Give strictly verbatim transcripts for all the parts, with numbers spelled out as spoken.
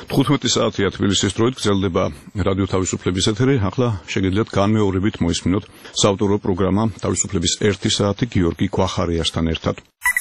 თხუთმეტი საათია თბილისის დროით გრძელდება რადიო თავისუფლების ეთერი. ახლა შეგიძლიათ განმეორებით მოისმინოთ საავტორო პროგრამა თავისუფლების ერთი საათი გიორგი ქვახარიასთან ერთად.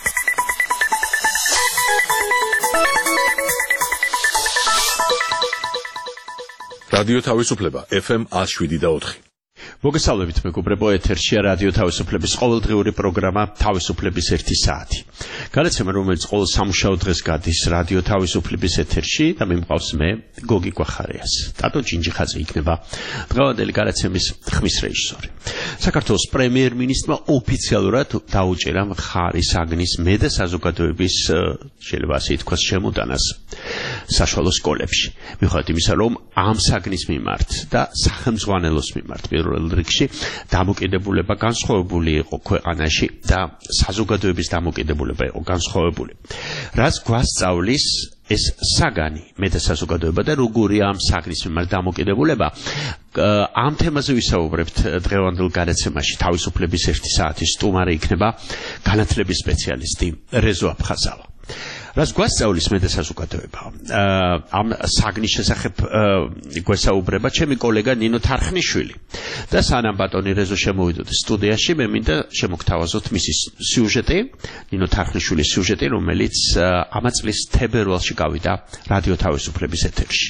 რადიო თავისუფლება ეფ ემ ნული შვიდი და ოთხი. მოგესალმებით მეგობრებო, ეთერშია რადიო თავისუფლების ყოველდღიური პროგრამა თავისუფლების ერთი საათი. გადაცემა, რომელიც ყოველ სამუშაო დღეს გადის რადიო თავისუფლების ეთერში და მე მყავს მე, გოგი ქვახარიას. ტატო ჯინჯიხაძე იქნება დღევანდელი გადაცემის ხმის რეჟისორი. საქართველოს პრემიერ-მინისტრმა ოფიციალურად დაუჭერა მხარი საგნის მე და საზოგადოების, შეიძლება ასე ითქვას, შემოტანას საშუალო სკოლებში. მიუხედავად იმისა, რომ ამ საგნის მიმართ და სახელმძღვანელოს მიმართ პირველ რიგში დამოკიდებულება განსხვავებული იყო ქვეყანაში და საზოგადოების დამოკიდებულება იყო განსხვავებული. რაც გვასწავლის ეს საგანი მე და საზოგადოება და როგორია ამ საგნის მიმართ დამოკიდებულება, ამ თემაზე ვისაუბრებთ დღევანდელ გადაცემაში. თავისუფლების ერთი საათის სტუმარი იქნება განათლების სპეციალისტი რეზო აფხაზავა. რაც გვასწავლის მე და საზოგადოება, ამ საგნის შესახებ გვესაუბრება ჩემი კოლეგა ნინო თარხნიშვილი და სანამ ბატონი რეზო შემოვიდოთ სტუდიაში, მე მინდა შემოგთავაზოთ მისი სიუჟეტი, ნინო თარხნიშვილის სიუჟეტი, რომელიც ამ წლის თებერვალში გავიდა რადიო თავისუფლების ეთერში.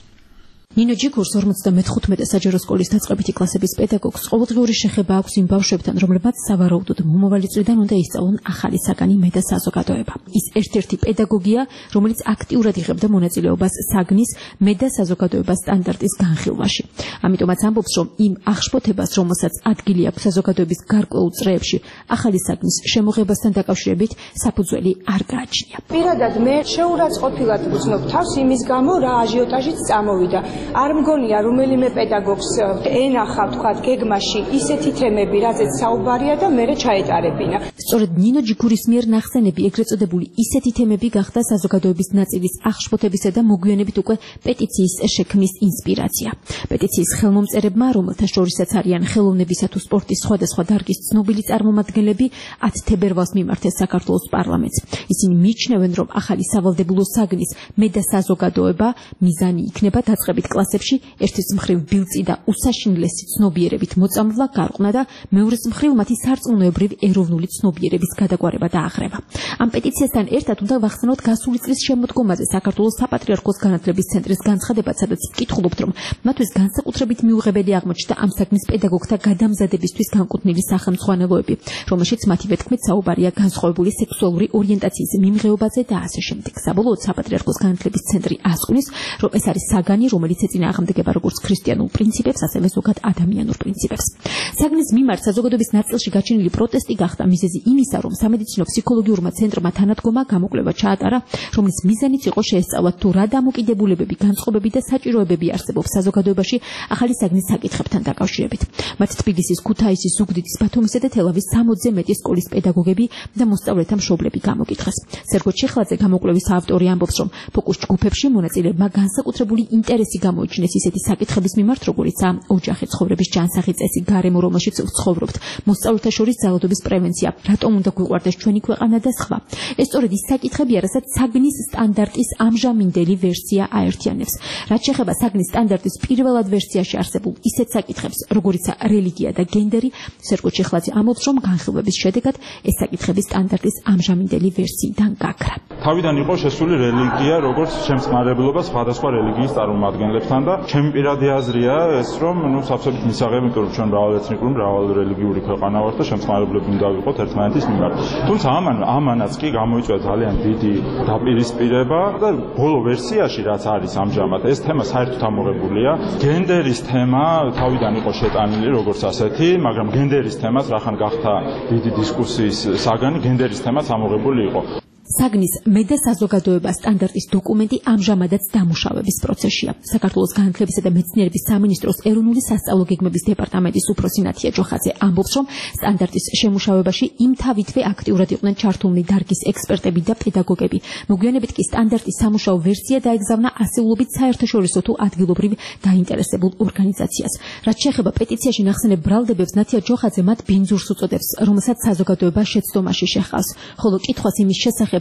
ნინო ჯიქურს ორმოცდამეთხუთმეტე საჯარო სკოლის დაწყებითი კლასების პედაგოგს ყოველდღიური შეხება აქვს იმ ბავშვებთან, რომლებმაც სავარაუდოდ მომავალი წლიდან უნდა ისწავლონ ახალი საგანი მე და საზოგადოება. ის ერთ-ერთი პედაგოგია, რომელიც აქტიურად იღებდა მონაწილეობას საგნის მე და საზოგადოებას სტანდარტის განხილვაში. ამიტომაც ამბობს, რომ იმ აღშფოთებას, რომელსაც ადგილი აქვს საზოგადოების გარკვეულ წრეებში, ახალი საგნის შემოღებასთან დაკავშირებით საფუძველი არ გააჩნია. პირადად მე შეურაცხყოფილად ვუცნობ თავს იმის გამო, რა აჟიოტაჟიც წამოვიდა. არ მგონია რომელიმე პედაგოგს ენახა თქვათ გეგმაში ისეთი თემები, რაზეც საუბარია და მერე ჩაეტარებინა. სწორედ ნინო ჯიქურის მიერ ნახსენები, ეგრეთ წოდებული ისეთი თემები გახდა საზოგადოების ნაწილის აღშფოთებისა და მოგვიანებით უკვე პეტიციის შექმნის ინსპირაცია. პეტიციის ხელმომწერებმა, რომელთა შორისაც არიან ხელოვნებისა თუ სპორტის სხვადასხვა დარგის ცნობილი წარმომადგენლები, ათ თებერვალს მიმართეს საქართველოს პარლამენტს. ისინი მიიჩნევენ, რომ ახალი სავალდებულო საგნის მე და საზოგადოება მიზანი იქნება დაწყებით კლასებში ერთის მხრივ ბილწი და უსაშინლესი ცნობიერებით მოწამვლა, გარყვნა და მეორეს მხრივ მათი სარწმუნოებრივ ეროვნული ცნობიერების გადაგვარება და აღრევა. ამ პეტიციასთან ერთად უნდა ვახსენოთ გასული წლის შემოდგომაზე საქართველოს საპატრიარქოს განათლების ცენტრის განცხადებაც, სადაც ვკითხულობთ, რომ მათთვის განსაკუთრებით მიუღებელი აღმოჩნდა ამ საგნის პედაგოგთა გადამზადებისთვის განკუთვნილი სახელმძღვანელოები, რომელშიც მათივე თქმით საუბარია განსხვავებული სექსუალური ორიენტაციის მიმღეობაზე და ასე შემდეგ. საბოლოოდ საპატრიარქოს განათლების ცენტრი ასკვნის, რომ ეს არის საგანი, რომელიც ეწინააღმდეგება როგორც ქრისტიანულ პრინციპებს, ასევე ზოგად ადამიანურ პრინციპებს. საგნის მიმართ საზოგადოების ნაწილში გაჩენილი პროტესტი გახდა მიზეზი იმისა, რომ სამედიცინო ფსიქოლოგიურმა ცენტრმა თანადგომა გამოკვლევა ჩაატარა, რომლის მიზანიც იყო შეესწავლათ თუ რა დამოკიდებულებები, განწყობები და საჭიროებები არსებობს საზოგადოებაში ახალი საგნის საკითხებთან დაკავშირებით. მათ თბილისის, ქუთაისის, ზუგდიდის, ბათუმისა და თელავის სამოცზე მეტი სკოლის პედაგოგები და მოსწავლეთა მშობლები გამოკითხეს. სერგო ჩიხლაძე, გამოკვლევის ავტორი, ამბობს, რომ ფოკუს ჯგუფებში მონაწილეებმა განსაკუთრებული ინტერესი გამოიჩინეს ისეთი საკითხების მიმართ, როგორიცაა ოჯახი, ცხოვრების ჯანსაღი წესი, გარემო, რომელშიც ვცხოვრობთ, მოსწავლეთა შორის ძალადობის პრევენცია, რატომ უნდა გვიყვარდეს ჩვენი ქვეყანა და სხვა. ეს სწორედ ის საკითხებია, რასაც საგნის სტანდარტის ამჟამინდელი ვერსია აერთიანებს. რაც შეეხება საგნის სტანდარტის პირველად ვერსიაში არსებულ ისეთ საკითხებს, როგორიცაა რელიგია და გენდერი, სერგო ჩიხლაძე ამბობს, რომ განხილვების შედეგად ეს საკითხები სტანდარტის ამჟამინდელი ვერსიიდან გაქრა. თავიდან იყო შესული რელიგია, როგორც შემწყნარებლობა სხვადასხვა რელიგიის წარმომადგენლებთან და ჩემი პირადი აზრია ეს, რომ ნუ საბსოლუტურად მისაღები, იმიტომ რომ ჩვენ მრავალეთნიკური, მრავალრელიგიური ქვეყანა ვართ და შემწყნარებლები უნდა ვიყოთ ერთმანეთის მიმართ. თუმცა ამან ამანაც კი გამოიწვია ძალიან დიდი დაპირისპირება და ბოლო ვერსიაში რაც არის ამჟამად ეს თემა საერთოდ ამოღებულია. გენდერის თემა თავიდან იყო შეტანილი როგორც ასეთი, მაგრამ გენდერის თემას რახან გახდა დიდი დისკუსიის საგანი, გენდერის თემაც ამოღებული იყო. საგნის მე და საზოგადოება სტანდარტის დოკუმენტი ამჟამადაც დამუშავების პროცესშია. საქართველოს განათლებისა და მეცნიერების სამინისტროს ეროვნული სასწავლო გეგმების დეპარტამენტის უფროსი ნათია ჯოხაძე ამბობს, რომ სტანდარტის შემუშავებაში იმთავითვე აქტიურად იყვნენ ჩართულნი დარგის ექსპერტები და პედაგოგები. მოგვიანებით კი სტანდარტის სამუშაო ვერსია დაეგზავნა ასეულობით საერთაშორისო თუ ადგილობრივ დაინტერესებულ ორგანიზაციას. რაც შეეხება პეტიციაში ნახსენებ ბრალდებებს, ნათია ჯოხაძე მათ ბინძურს უწოდებს, რომელსაც საზოგადოება შეცდომაში შეჰყავს. ხოლო კითხვას იმის შესახებ,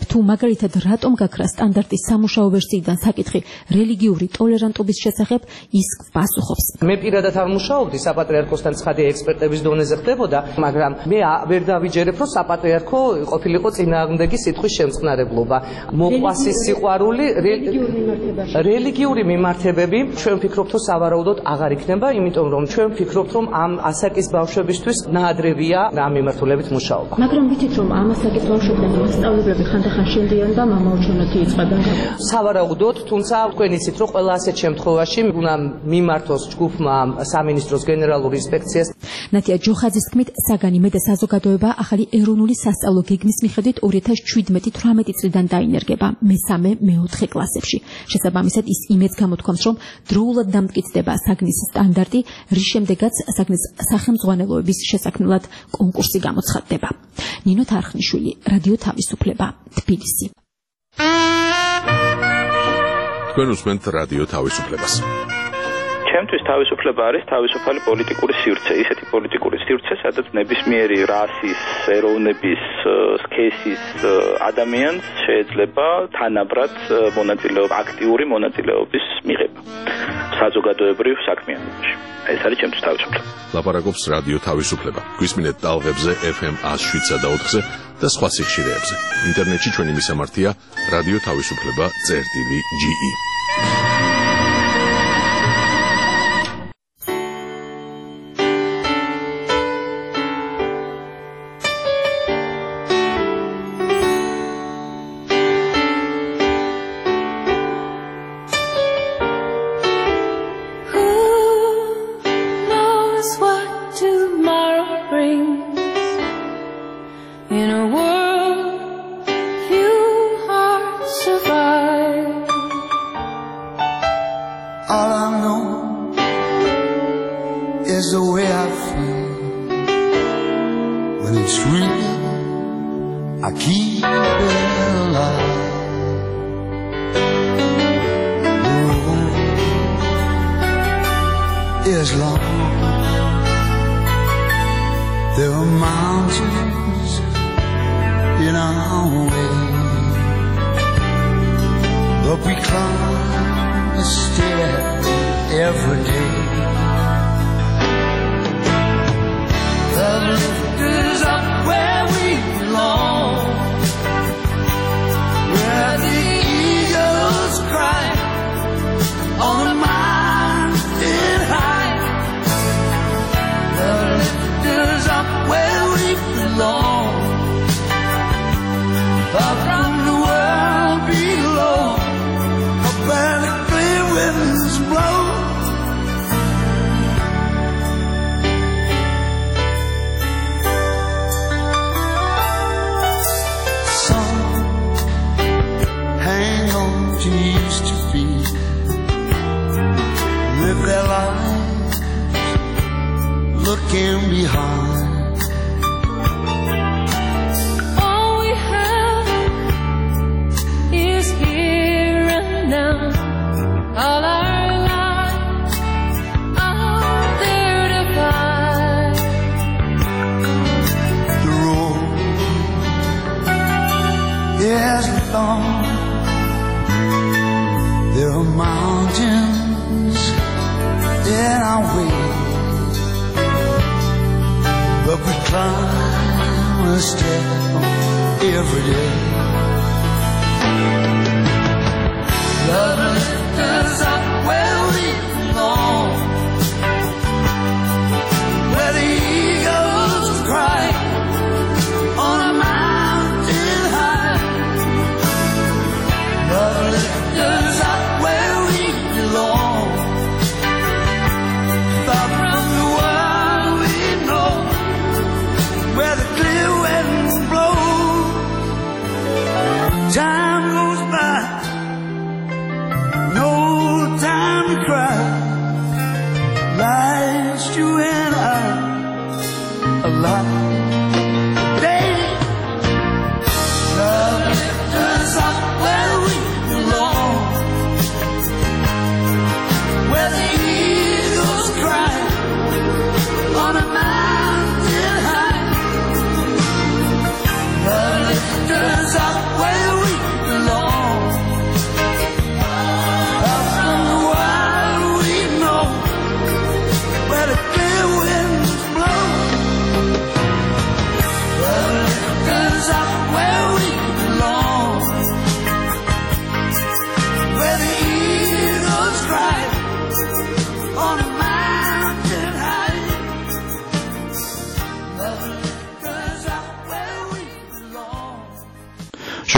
თუ მაგალითად რატომ გაქრა სტანდარტის სამუშაო ვერსიიდან საკითხი რელიგიური ტოლერანტობის შესახებ, ის პასუხობს. მე პირადად არ მუშაობდი საპატრიარქოსთან, ცხადი ექსპერტების დონეზე ხდებოდა, მაგრამ მე ვერ დავიჯერებ, რომ საპატრიარქო ყოფილიყო წინააღმდეგი სიტყვის შემწყნარებლობა. მოყვასი სიყვარული რელიგიური მიმართებები, ჩვენ ვფიქრობთ, რომ სავარაუდოდ აღარ იქნება, იმიტომ რომ ჩვენ ვფიქრობთ, რომ ამ ასაკის ბავშვებისთვის ნაადრევია ამ მიმართულებით მუშაობა. მაგრამ ვიცით, რომ ამ ასაკის ბავშვებთან მასწავლებლები ხანდახან შენდიან და მამაოჩვენოთი იწყებენ. სავარაუდოდ, თუმცა თქვენ იცით, რომ ყველა ასეთ შემთხვევაში უნდა მიმართოს ჯგუფმა სამინისტროს გენერალური ინსპექციას. ნათია ჯოხაძის თქმით, საგანი მე და საზოგადოება ახალი ეროვნული სასწავლო გეგმის მიხედვით ორი ათას შვიდმეტი თვრამეტი წლიდან დაინერგება მესამე მეოთხე კლასებში. შესაბამისად, ის იმედს გამოთქვამს, რომ დროულად დამტკიცდება საგნის სტანდარტი, რის შემდეგაც საგნის სახელმძღვანელოების შესაქმნელად კონკურსი გამოცხადდება. ნინო თარხნიშვილი, რადიო თავისუფლება, თბილისი. თქვენ უსმენთ რადიო თავისუფლებას. ჩემთვის თავისუფლება არის თავისუფალი პოლიტიკური სივრცე, ისეთი პოლიტიკური სივრცე, სადაც ნებისმიერი რასის, ეროვნების, სქესის ადამიანს შეიძლება თანაბრად მონაწილეობა, აქტიური მონაწილეობის მიღება საზოგადოებრივ საქმიანობაში. ეს არის ჩემთვის თავისუფლება. ლაპარაკობს რადიო თავისუფლება. გვისმინეთ ტალღებზე ეფ ემ ათს შვიდსა და ოთხზე და სხვა სიხშირეებზე. ინტერნეტში ჩვენი მისამართია რადიო თავისუფლება წერტილი ჯი ი. Well,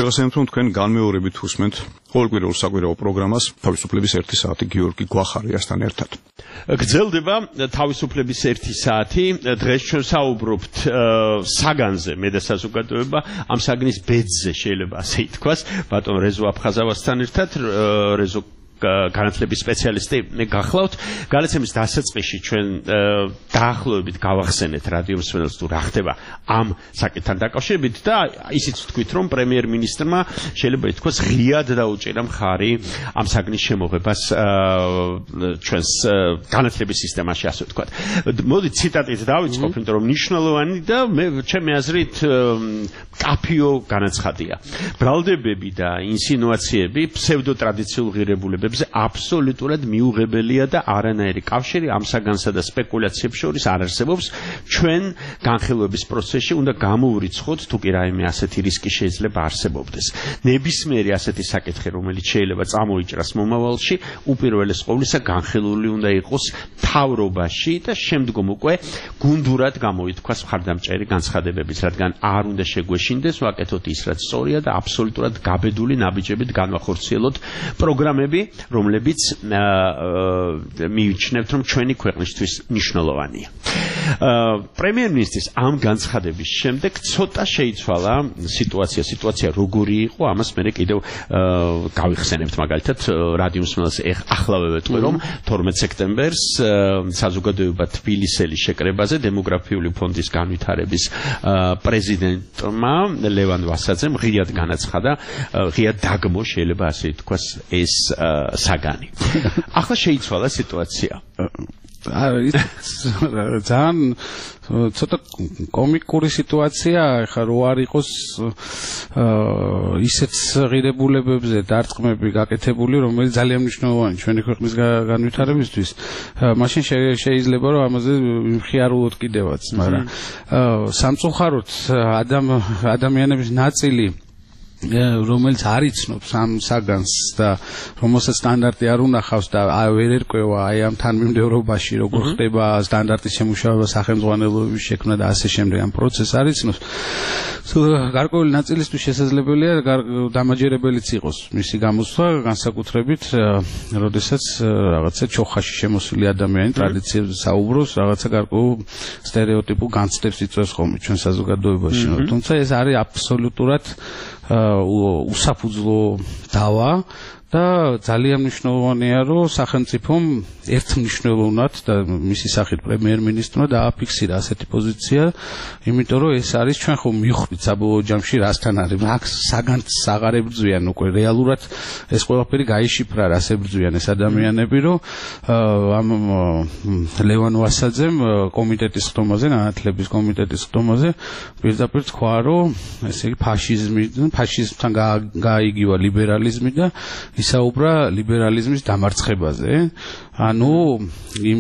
მოგეხსენებთ, რომ თქვენ განმეორებით უსმენთ ყოველკვირეულ საკვირაო პროგრამას თავისუფლების ერთი საათი გიორგი გვახარიასთან ერთად. გრძელდება თავისუფლების ერთი საათი. დღეს ჩვენ საუბრობთ საგანზე, მე და საზოგადოება ამ საგნის ბედზე შეიძლება ასე ითქვას, ბატონ რეზო აფხაზავასთან ერთად. რეზო განათლების სპეციალისტი მე გახლავთ. განაცემის დასაწყისში ჩვენ დაახლოებით გავახსენეთ რადიო მსმენელს თუ რა ხდება ამ საკითხთან დაკავშირებით და ისიც ვთქვით, რომ პრემიერ-მინისტრმა შეიძლება ითქვას ღიად დაუჭირა მხარი ამ საგნის შემოღებას ჩვენს განათლების სისტემაში, ასე ვთქვათ. მოდი ციტატით დავიწყოთ, იმიტომ რომ მნიშვნელოვანი და მე ჩემი აზრით კაფიო განაცხადია. ბრალდებები და ინსინუაციები ფსევდოტრადიციულ ღირებულებებს აბსოლუტურად მიუღებელია და არანაირი კავშირი ამ საგანსა და სპეკულაციებს შორის არ არსებობს. ჩვენ განხილვების პროცესში უნდა გამოვრიცხოთ, თუ კი რაიმე ასეთი რისკი შეიძლება არსებობდეს. ნებისმიერი ასეთი საკითხი, რომელიც შეიძლება წამოიჭრას მომავალში, უპირველეს ყოვლისა განხილული უნდა იყოს მთავრობაში და შემდგომ უკვე გუნდურად გამოითქვას მხარდამჭერი განცხადებებით, რადგან არ უნდა შეგვეშინდეს ვაკეთოთ ის, რაც სწორია და აბსოლუტურად გაბედული ნაბიჯებით განვახორციელოთ პროგრამები, რომლებიც მიიჩნევთ, რომ ჩვენი ქვეყნისთვის მნიშვნელოვანია. პრემიერ-მინისტრის ამ განცხადების შემდეგ ცოტა შეიცვალა სიტუაცია. სიტუაცია როგორი იყო, ამას მე კიდევ გავიხსენებთ, მაგალითად, რადიო მსმენელს ახლავე ვეტყვი, რომ თორმეტ სექტემბერს საზოგადოება თბილისელი შეკრებაზე დემოგრაფიული ფონდის განვითარების პრეზიდენტმა ლევან ვასაძემ ღიად განაცხადა, ღიად დაგმო შეიძლება ასე ითქვას ეს საგანი. ახლა შეიცვალა სიტუაცია. ძალიან ცოტა კომიკური სიტუაცია, ხა რო არ იყოს ისეთ ღირებულებებზე დარწმები გაკეთებული, რომელიც ძალიან მნიშვნელოვანი ჩვენი ქვეყნის განვითარებისთვის. მაშინ შეიძლება რომ ამაზე მხიარულოთ კიდევაც, მაგრამ სამწუხაროდ ადამიანების ნაწილი რომელიც არ იცნობს ამ საგანს და რომელსაც სტანდარტი არ უნახავს და ვერ ერკვევა აი ამ თანმიმდევრობაში როგორ ხდება სტანდარტის შემუშავება, სახელმძღვანელოების შექმნა და ასე შემდეგ ამ პროცესს არ იცნობს. გარკვეული ნაწილისთვის შესაძლებელია დამაჯერებელიც იყოს მისი გამოსვლა, განსაკუთრებით როდესაც რაღაცა ჩოხაში შემოსული ადამიანი ტრადიციებზე საუბრობს, რაღაცა გარკვეულ სტერეოტიპულ განცდებს იწვევს ხოლმე ჩვენ საზოგადოებაში. თუმცა ეს არის აბსოლუტურად უსაფუძვლო დავა და ძალიან მნიშვნელოვანია, რომ სახელმწიფომ ერთმნიშვნელოვნად და მისი სახით პრემიერ-მინისტრმა დააფიქსირა ასეთი პოზიცია, იმიტომ რომ ეს არის ჩვენ ხომ მივხვდით საბოლოო ჯამში რასთან არის. აქ საგანს აღარ ებრძვიან უკვე რეალურად ეს ყველაფერი გაიშიფრა, რას ებრძვიან ეს ადამიანები, რომ ამ ლევან ვასაძემ კომიტეტის ხდომაზე, განათლების კომიტეტის ხდომაზე პირდაპირ თქვა, რომ ესე იგი ფაშიზმი, ფაშიზმთან გააიგივა ლიბერალიზმი და ისაუბრა ლიბერალიზმის დამარცხებაზე. ანუ იმ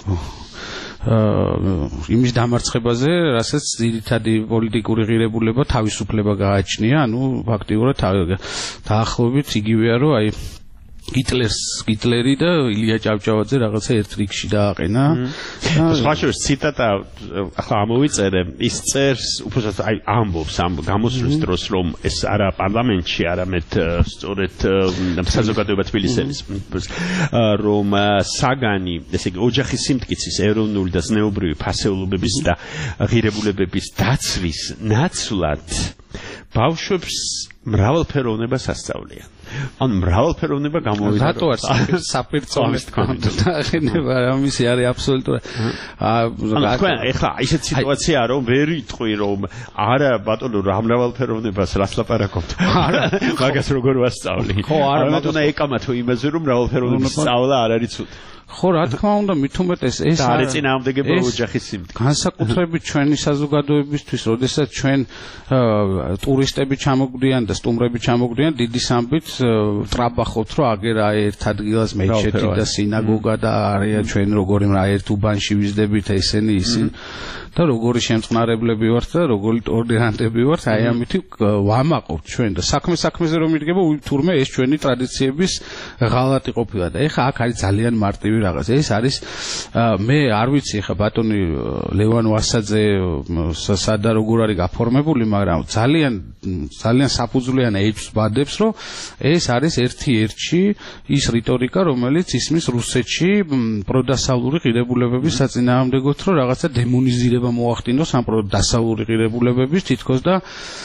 იმის დამარცხებაზე, რასაც ძირითადი პოლიტიკური ღირებულება თავისუფლება გააჩნია, ანუ ფაქტიურად დაახლოებით იგივეა, რომ აი ჰიტლერს ჰიტლერი და ილია ჭავჭავაძე რაღაცა ერთ რიგში დააყენა. სხვაშორის ციტატა ახლა ამოვიწერე, ის წერს უბრალოდ აი ამბობს ამ გამოსვლის დროს, რომ ეს არა პარლამენტში, არამედ სწორედ საზოგადოება თბილისელის, რომ საგანი, ესე იგი ოჯახის სიმტკიცის, ეროვნული და ზნეობრივი ფასეულობების და ღირებულებების დაცვის ნაცვლად ბავშვებს მრავალფეროვნებას ასწავლიან. ან მრავალფეროვნება გამოვიდა. რატო არ საპირწონეს თქვა აღინება ამისი არის აბსოლუტურად. ანუ თქვენ ეხლა ისეთ სიტუაცია რომ ვერ იტყვი რომ არა ბატონო რა მრავალფეროვნებას რას ლაპარაკობთ. არა მაგას როგორ ვასწავლი. ხო არა მათონა ეკამათო იმაზე რომ მრავალფეროვნების სწავლა არ არის ცუდი. ხო რა თქმა უნდა მით უმეტეს ეს არის წინააღმდეგობა ოჯახის სიმტკიცე. განსაკუთრებით ჩვენი საზოგადოებისთვის, როდესაც ჩვენ ტურისტები ჩამოგვდიან და სტუმრები ჩამოგვდიან დიდი სამბით ტრაბახობთ რომ აგერა ერთ ადგილას მეჩეთი და სინაგოგა და არია ჩვენ როგორი რა ერთ უბანში ვიზდებით ესენი ისინი და როგორი შემწყნარებლები ვართ და როგორი ტოლერანტები ვართ აი ამითი ვამაყობთ ჩვენ და საქმე საქმეზე რომ მიდგება თურმე ეს ჩვენი ტრადიციების ღალატი ყოფილა და ეხა აქ არის ძალიან მარტივი რაღაც ეს არის მე არ ვიცი ეხა ბატონი ლევან ვასაძე სადა როგორ არის გაფორმებული მაგრამ ძალიან ძალიან საფუძვლიან ეჭვს ვადებს რომ ეს არის ერთი ერთში ის რიტორიკა რომელიც ისმის რუსეთში პროდასავლური ღირებულებების საწინააღმდეგოდ რომ რაღაცა დემონიზირება მოახდინოს ამ დასავლური ღირებულებების თითქოს და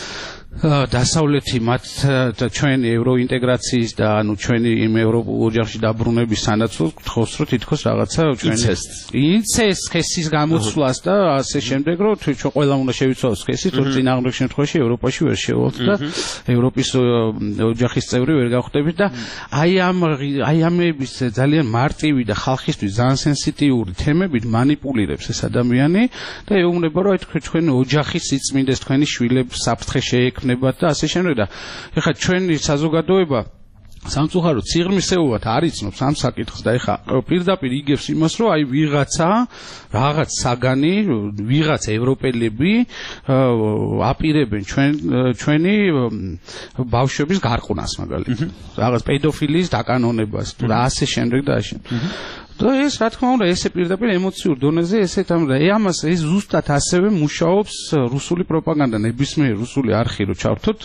დასავლეთი მათ ჩვენი ევროინტეგრაციის და ანუ ჩვენი იმ ევროპულ ოჯახში დაბრუნების სანაცვლოდ გთხოვს რომ თითქოს რაღაცა ჩვენი ინცესტ სქესის გამოცვლას და ასე შემდეგ რომ ჩვენ ყველა უნდა შევიცვალოს სქესით რომ წინააღმდეგ შემთხვევაში ევროპაში ვერ შევალთ და ევროპის ოჯახის წევრი ვერ გავხდებით და აი ამ აი ამების ძალიან მარტივი და ხალხისთვის ძალიან სენსიტიური თემებით манипуლირებს ეს ადამიანი და ეუბნება რომ აი თქვენი ოჯახის სიწმინდეს თქვენი შვილებს საფრთხე შეექმნათ და ასე შემდეგ და ეხლა ჩვენი საზოგადოება სამწუხაროდ სიღრმისეულად არ იცნობს ამ საკითხს და ეხლა პირდაპირ იგებს იმას რომ აი ვიღაცა რაღაც საგანი ვიღაც ევროპელები აპირებენ ჩვენ ჩვენი ბავშვების გარყვნას მაგალითად რაღაც პედოფილიის დაკანონებას თუ და ასე შემდეგ და ასე და ეს რა თქმა უნდა ესე პირდაპირ ემოციურ დონეზე ესეთ ამ და ამას ეს ზუსტად ასევე მუშაობს რუსული პროპაგანდა ნებისმიერ რუსული არხი რო ჩავთოთ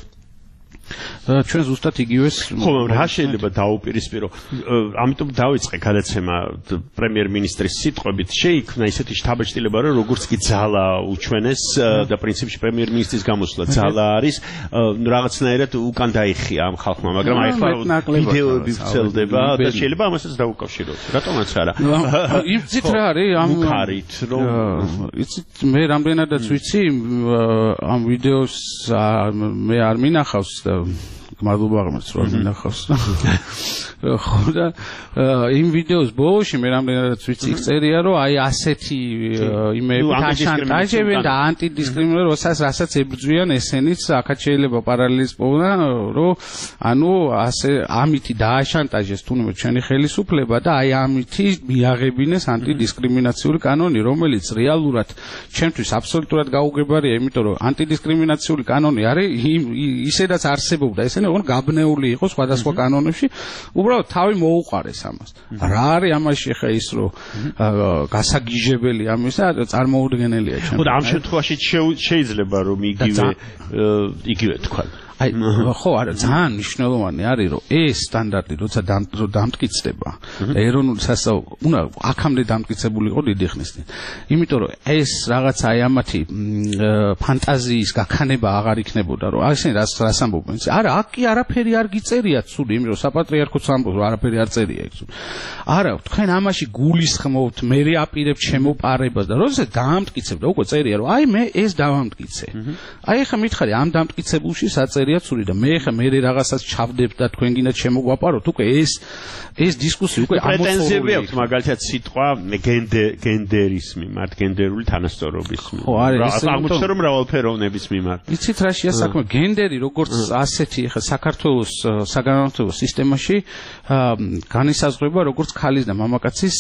ჩვენ ზუსტად იგივეს ხო რა შეიძლება დაუპირისპირო ამიტომ დავიწყე გადაცემა პრემიერ-მინისტრის სიტყვებით შეიქმნა ისეთი შთაბეჭდილება რომ როგორც კი ძალა უჩვენეს და პრინციპში პრემიერ-მინისტრის გამოსვლა ძალა არის რაღაცნაირად უკან დაიხია ამ ხალხმა მაგრამ აი ხლა ვიდეოები ვრცელდება და შეიძლება ამასაც დაუკავშიროთ რატომაც არა იცით რა არის ამ უკარით რომ იცით მე რამდენადაც ვიცი ამ ვიდეოს მე არ მინახავს მადლობა აღმოჩნდა რომ მინახავს ხო და იმ ვიდეოს ბოლოში მე რამდენადაც ვიცი წერია რომ აი ასეთი იმეები დაშანტაჟებენ და ანტიდისკრიმინირება როსაც რასაც ებრძვიან ესენიც აქაც შეიძლება პარალელს პოვნა რომ ანუ ასე ამითი დააშანტაჟეს თუნდაც ჩვენი ხელისუფლება და აი ამითი მიაღებინეს ანტიდისკრიმინაციული კანონი რომელიც რეალურად ჩვენთვის აბსოლუტურად გაუგებარია იმიტომ რომ ანტიდისკრიმინაციული კანონი არის ისედაც არსებობდა ესენი ოღონდ გაბნეული იყო სხვადასხვა კანონებში უბრალოდ თავი მოუყარეს ამას რა არის ამაში ხა ის რომ გასაგიჟებელი ამისა წარმოუდგენელია ჩვენ ხო და ამ შემთხვევაში შეიძლება რომ იგივე იგივე თქვა აი ხო არა ძალიან მნიშვნელოვანი არის რომ ეს სტანდარტი როცა დამტკიცდება და ეროვნული სასწავლო უნდა აქამდე დამტკიცებული იყო დიდი ხნის წინ იმიტომ რომ ეს რაღაც აი ამათი ფანტაზიის გაქანება აღარ იქნებოდა რომ აი ესენი რას რას ამბობენ არა აქ კი არაფერი არ გიწერია ცუდი იმიტომ რომ საპატრიარქოც ამბობს რომ არაფერი არ წერია იქ არა თქვენ ამაში გულისხმობთ მე აპირებ შემოპარებას და როცა დაამტკიცებდა უკვე წერია რომ აი მე ეს დავამტკიცე აი ხა მითხარი ამ დამტკიცებულში საწერია ცური და მე ხა მე რაღაცას ჩავდებ და თქვენ გინდათ შემოგვაპაროთ უკვე ეს ეს დისკუსია უკვე ამოწურულია პრეტენზიები აქვს მაგალითად სიტყვა გენდერისმი მართ გენდერული თანასწორობის ხო არის აღმოჩნდა რომ მრავალფეროვნების მიმართ იცით რა შეასაქმე გენდერი როგორც ასეთი ხა საქართველოს საგანმანათლებლო სისტემაში განისაზღვრება როგორც ქალის და მამაკაცის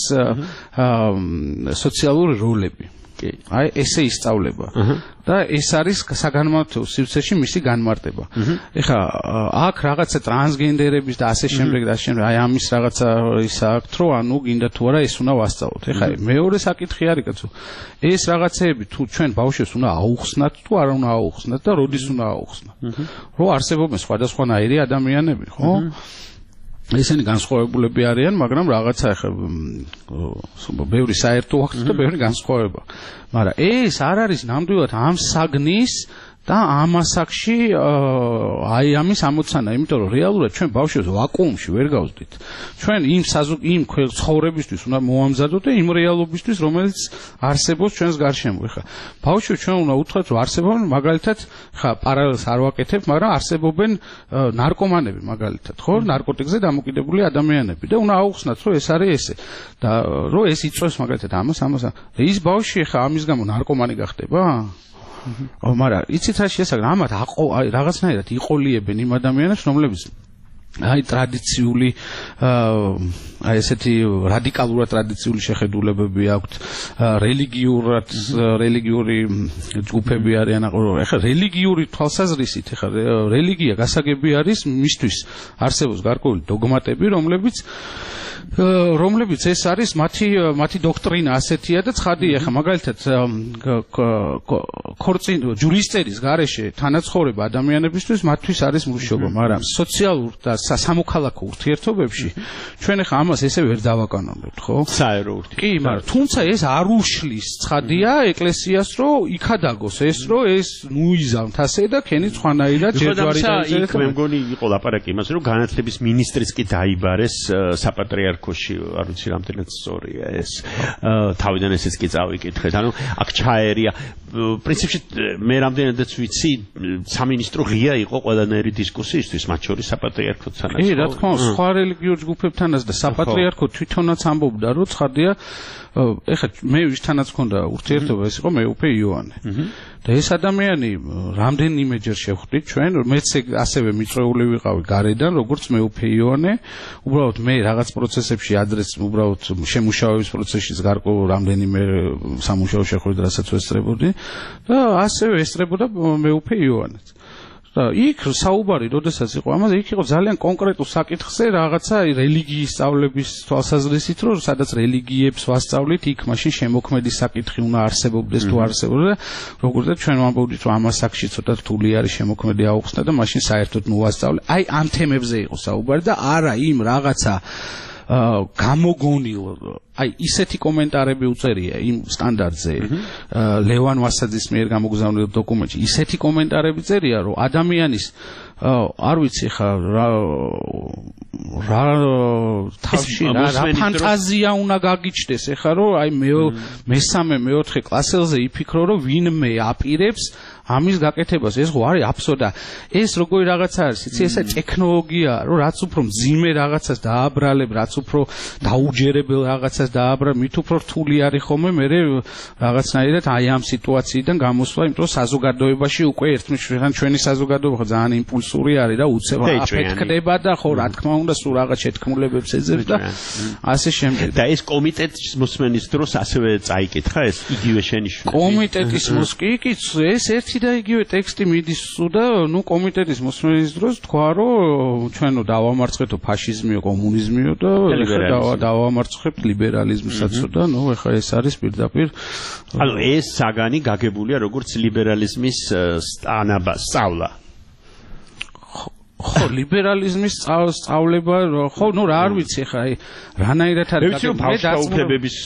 სოციალური როლები აი ესე ისწავლება და ეს არის საგანმანათლებლო სივრცეში მისი განმარტება. ეხლა აქ რაღაცა ტრანსგენდერების და ასე შემდეგ და ასე შემდეგ აი ამის რაღაცა ის აქვს რომ ანუ გინდა თუ არა ეს უნდა ვასწავლოთ. ეხლა მეორე საკითხი არის კაცო. ეს რაღაცეები თუ ჩვენ ბავშვებს უნდა აუხსნათ თუ არა უნდა აუხსნათ და როდის უნდა აუხსნათ. რომ არსებობენ სხვადასხვანაირი ადამიანები, ხო? ესენი განსხვავებულები არიან, მაგრამ რაღაცა ახლა ბევრი საერთო აქვს და ბევრი განსხვავება. მაგრამ ეს არ არის ნამდვილად ამ საგნის და ამ ასაკში აი ამის ამოცანა, იმიტომ რომ რეალურად ჩვენ ბავშვებს ვაკუუმში ვერ გავზდით. ჩვენ იმ საზოგ იმ ცხოვრებისთვის უნდა მოამზადოთ და იმ რეალობისთვის, რომელიც არსებობს ჩვენს გარშემო. ეხლა ბავშვებს ჩვენ უნდა უთხრათ, რომ არსებობენ მაგალითად, ხა პარალელს არ ვაკეთებ, მაგრამ არსებობენ ნარკომანები მაგალითად, ხო? ნარკოტიკზე დამოკიდებული ადამიანები და უნდა აუხსნათ, რომ ეს არის ესე და რომ ეს იწვევს მაგალითად ამას, ამას. ის ბავშვი ხა ამის გამო ნარკომანი გახდება? ო, მაგრამ იცით რა შეასაგრა, ამათ რაღაცნაირად იყოლიებენ იმ ადამიანებს, რომლებიც აი ტრადიციული აი ესეთი რადიკალურად ტრადიციული შეხედულებები აქვთ რელიგიურად რელიგიური ჯგუფები არიან ახლა რელიგიური თვალსაზრისით ახლა რელიგია გასაგები არის მისთვის არსებობს გარკვეული დოგმატები რომლებიც რომლებიც ეს არის მათი მათი დოქტრინა ასეთია და ცხადია ახლა მაგალითად ქორწინ ჯურისწერის გარეშე თანაცხოვრება ადამიანებისთვის მათთვის არის მუშაობა მაგრამ სოციალურ და სამოქალაქო ურთიერთობებში ჩვენ ახლა ამას ესე ვერ დავაკანონებთ ხო საერო ურთიერთობა კი მაგრამ თუმცა ეს არ უშლის ცხადია ეკლესიას რომ იქადაგოს ეს რომ ეს ნუიზავთ ასე და ქენი სხვანაირად ჯერჯვარი და იქ მე მგონი იყო ლაპარაკი იმაზე რომ განათლების მინისტრიც კი დაიბარეს საპატრიარქოში არ ვიცი რამდენად სწორია ეს თავიდან ესეც კი წავიკითხეთ ანუ აქ ჩაერია პრინციპში მე რამდენადაც ვიცი სამინისტრო ღია იყო ყველანაირი დისკუსიისთვის მათ შორის საპატრიარქოთანაც კი რა თქმა უნდა სხვა რელიგიურ ჯგუფებთანაც და საპატრიარქო თვითონაც ამბობდა რომ ცხადია ეხლა მე ვისთანაც მქონდა ურთიერთობა ეს იყო მეუფე იოანე და ეს ადამიანი რამდენიმეჯერ შევხვდით ჩვენ მეც ასევე მიწვეული ვიყავი გარედან როგორც მეუფე იოანე უბრალოდ მე რაღაც პროცესებში ადრეს უბრალოდ შემუშავების პროცესში გარკვეულ რამდენიმე სამუშაო შეხვედრა რასაც ვესწრებოდი და ასევე ესწრებოდა მეუფე იოანეც და იქ საუბარი როდესაც იყო ამაზე იქ იყო ძალიან კონკრეტულ საკითხზე რაღაცა რელიგიის სწავლების თვალსაზრისით რომ სადაც რელიგიებს ვასწავლით იქ მაშინ შემოქმედის საკითხი უნდა არსებობდეს თუ არსებობდა როგორც ჩვენ ვამბობდით რომ ამას აქში ცოტა რთული არის შემოქმედი აუხსნა და მაშინ საერთოდ ნუ ვასწავლე აი ამ თემებზე იყო საუბარი და არა იმ რაღაცა გამოგონილ აი ისეთი კომენტარები უწერია იმ სტანდარტზე ლევან ვასაძის მიერ გამოგზავნილ დოკუმენტში ისეთი კომენტარები წერია რომ ადამიანის არ ვიცი ხა რა რა თავში რა ფანტაზია უნდა გაგიჩნდეს ეხლა რომ აი მე მესამე მეოთხე კლასელზე იფიქრო რომ ვინმე აპირებს ამის გაკეთებას ეს ხო არის აბსურდა ეს როგორი რაღაცა არის იცი ეს ტექნოლოგია რომ რაც უფრო მძიმე რაღაცას დააბრალებ რაც უფრო დაუჯერებელ რაღაცას დააბრალებ მით უფრო რთული არის ხომ მე რაღაცნაირად აი ამ სიტუაციიდან გამოსვლა იმიტომ რომ საზოგადოებაში უკვე ერთმანეთთან ჩვენი საზოგადოება ხო ძალიან იმპულსური არის და უცებ აფეთქდება და ხო რა თქმა უნდა სულ რაღაც შეთქმულებებს ეძებს და ასე შემდეგ და ეს კომიტეტის მოსმენის დროს ასევე წაიკითხა ეს იგივე შენიშვნები კომიტეტის მოსკი კი ეს ერთი და იგივე ტექსტი მიდის და ნუ комитетის მოსმენის დროს თქვა რომ ჩვენო დავამარცხეთო ფაშიზმიო კომუნიზმიო და ეხლა დავამარცხებთ ლიბერალიზმსაც და ნუ ეხლა ეს არის პირდაპირ ანუ ეს საგანი გაგებულია როგორც ლიბერალიზმის სტავლა ხო ლიბერალიზმის სწავლება ხო ნუ რა არ ვიცი ხა აი რანაირად არის ბავშვების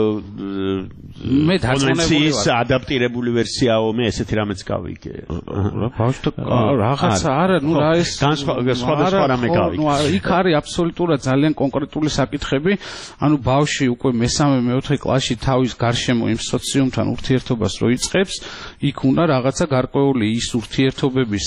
მე დაწონებული ვარ ადაპტირებული ვერსიაო მე ესეთი რამეც გავიგე რა ბავშვთა რაღაცა არა ნუ რა ეს სხვადასხვა რამე გავიგე ნუ იქ არის აბსოლუტურად ძალიან კონკრეტული საკითხები ანუ ბავშვი უკვე მესამე მეოთხე კლასში თავის გარშემო იმ სოციუმთან ურთიერთობას რო იწყებს იქ უნდა რაღაცა გარკვეული ის ურთიერთობების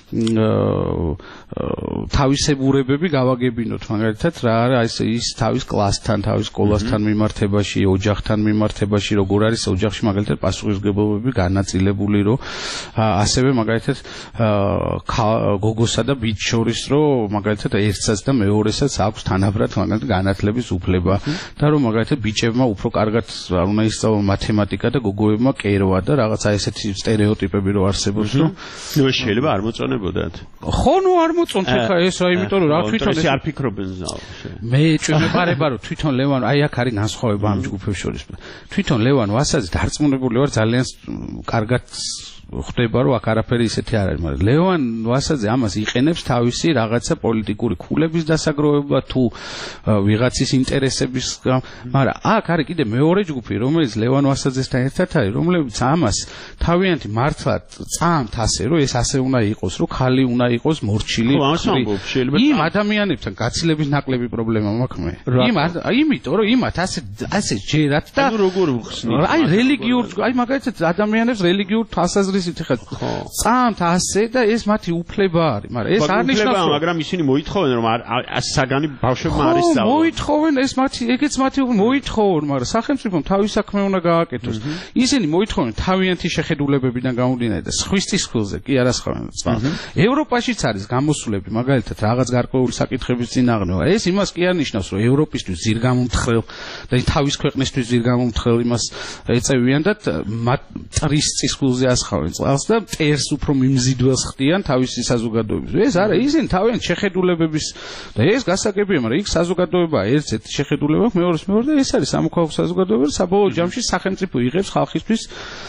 თავისებურებები გავაგებინოთ მაგალითად რა არის ის თავის კლასთან, თავის სკოლასთან მიმართებაში, ოჯახთან მიმართებაში, როგორ არის ოჯახში მაგალითად პასუხისმგებლობები განაწილებული, რომ ასევე მაგალითად გოგოსა და ბიჭს შორის რომ მაგალითად ერთსაც და მეორესაც აქვს თანაბრად მაგალითად განათლების უფლება და რომ მაგალითად ბიჭებმა უფრო კარგად არ უნდა ისწავლონ მათემატიკა და გოგოებმა კერვა და რაღაცა ესეთი სტერეოტიპები რო არსებობს რომ ნუ შეიძლება არ მოწონებოდათ ხო ნუ არ მოწონთ ხა ეს აი იმიტომ რომ რა თვითონ ეს არ ფიქრობენ ზაო მე ჩვენებარება რომ თვითონ ლევან აი აქ არის განსხვავება ამ ჯგუფებს შორის თვითონ ლევან ვასაძე დარწმუნებული ვარ ძალიან კარგად ხდება რომ აქ არაფერი ისეთი არ არის მაგრამ ლევან ვასაძე ამას იყენებს თავისი რაღაცა პოლიტიკური ქულების დასაგროვება თუ ვიღაცის ინტერესების მაგრამ აქ არის კიდე მეორე ჯგუფი რომელიც ლევან ვასაძესთან ერთად არის რომლებიც ამას თავიანთი მართლად წამთ ასე რომ ეს ასე უნდა იყოს რომ ხალი უნდა იყოს მორჩილი იმ ადამიანებთან გაცილების ნაკლები პრობლემა მაქვს მე იმ იმიტომ რომ იმათ ასე ასე ჯერათ და ანუ როგორ უხსნით აი რელიგიურ აი მაგალითად ადამიანებს რელიგიურ თვალსაზრისით შეგიძლიათ ხა წამთ ასე და ეს მათი უფლება არის, მაგრამ ეს არ ნიშნავს რომ მაგრამ ისინი მოითხოვენ რომ საგანი ბავშვებმა არის სწავლა. მოითხოვენ ეს მათი ეგეც მათი მოითხოვენ, მაგრამ სახელმწიფომ თავის საქმე უნდა გააკეთოს. ისინი მოითხოვენ თავიანთი შეხედულებებიდან გამომდინარე და სხვისთვის ხილზე კი არასხავენ წყალს. ევროპაშიც არის გამოსვლები, მაგალითად რაღაც გარკვეული საკითხების წინააღმდეგ. ეს იმას კი არ ნიშნავს რომ ევროპისთვის ძირ გამომთხრელ და თავის ქვეყნისთვის ძირ გამომთხრელ იმას ეწევიან და მათ ტრის წისქვილზე ასხავენ წყალს და მტერს უფრო მიმზიდველს ხდიან თავისი საზოგადოების. ეს არა, ისინი თავიანთ შეხედულებების და ეს გასაგებია, მაგრამ იქ საზოგადოებაა ერთ-ერთი შეხედულება, მეორეს მეორე და ეს არის სამოქალაქო საზოგადოება და საბოლოო ჯამში სახელმწიფო იღებს ხალხისთვის.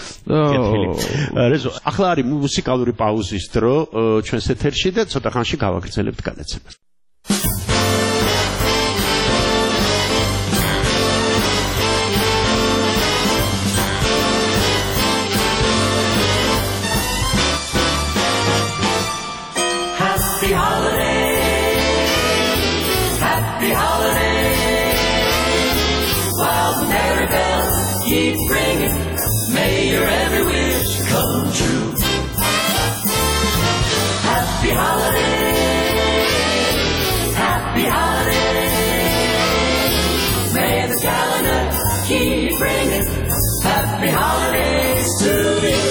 რეზო, ახლა არის მუსიკალური პაუზის დრო ჩვენს ეთერში და ცოტა ხანში გავაგრძელებთ გადაცემას. Happy holiday, happy holiday, while the merry bells keep ringing, may your every wish come true. Happy holiday, happy holiday, may the calendar keep ringing, happy holidays to you.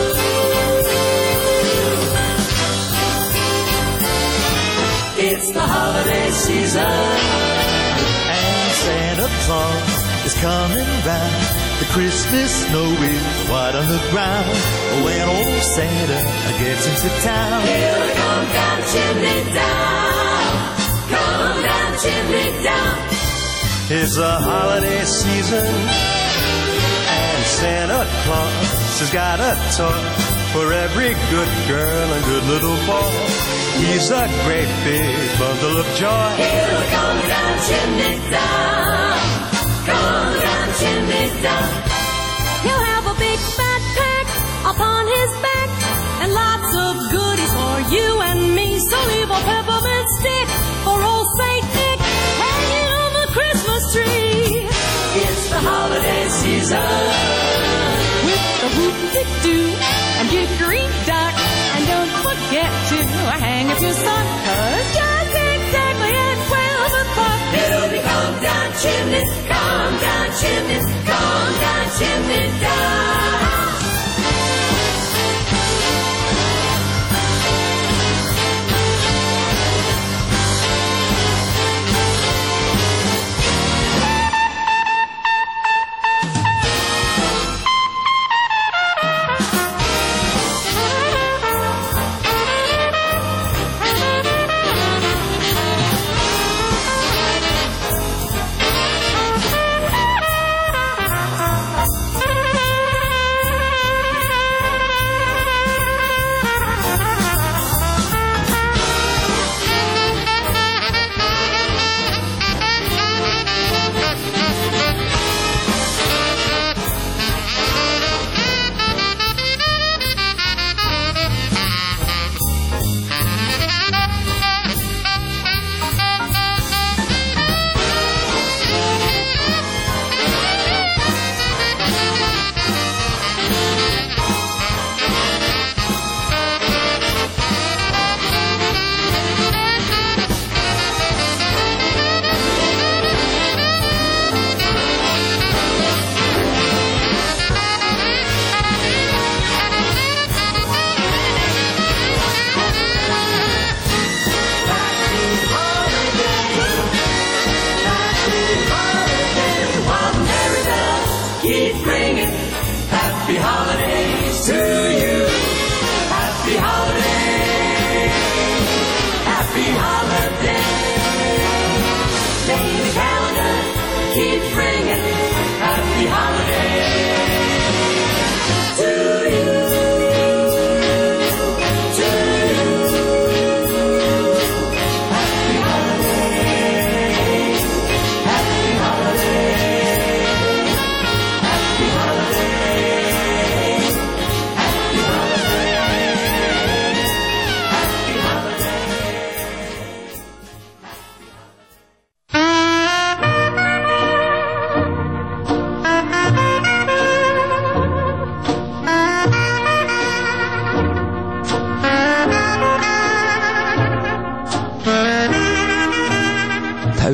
It's the holiday season, and Santa Claus is coming round. The Christmas snow is white on the ground. When old Santa gets into town, he'll come down chimney down, come down chimney down. It's the holiday season, and Santa Claus has got a toy for every good girl and good little boy. He's a great big bundle of joy. He'll come down chimney down, come down chimney down. He'll have a big fat pack upon his back and lots of goodies for you and me. So leave a peppermint stick for old Saint Nick hanging on the Christmas tree. It's the holiday season with the whoop-de-doo and dickory-dock. And don't forget to hang up your sock, 'cause just exactly at twelve o'clock it'll be come down chimney, come down chimney, come down chimney down.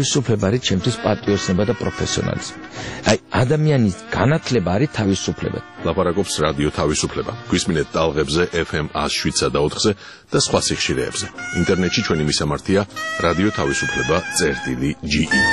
თავისუფლება არის ჩემთვის პატრიოტიზმი და პროფესიონალიზმი. აი, ადამიანის განათლება არის თავისუფლება. ლაპარაკობს რადიო თავისუფლება. გვისმინეთ ტალღებზე ეფ ემ one oh seven და ოთხზე და სხვა სიხშირეებზე. ინტერნეტში ჩვენი მისამართია რადიო თავისუფლება წერტილი ჯი ი.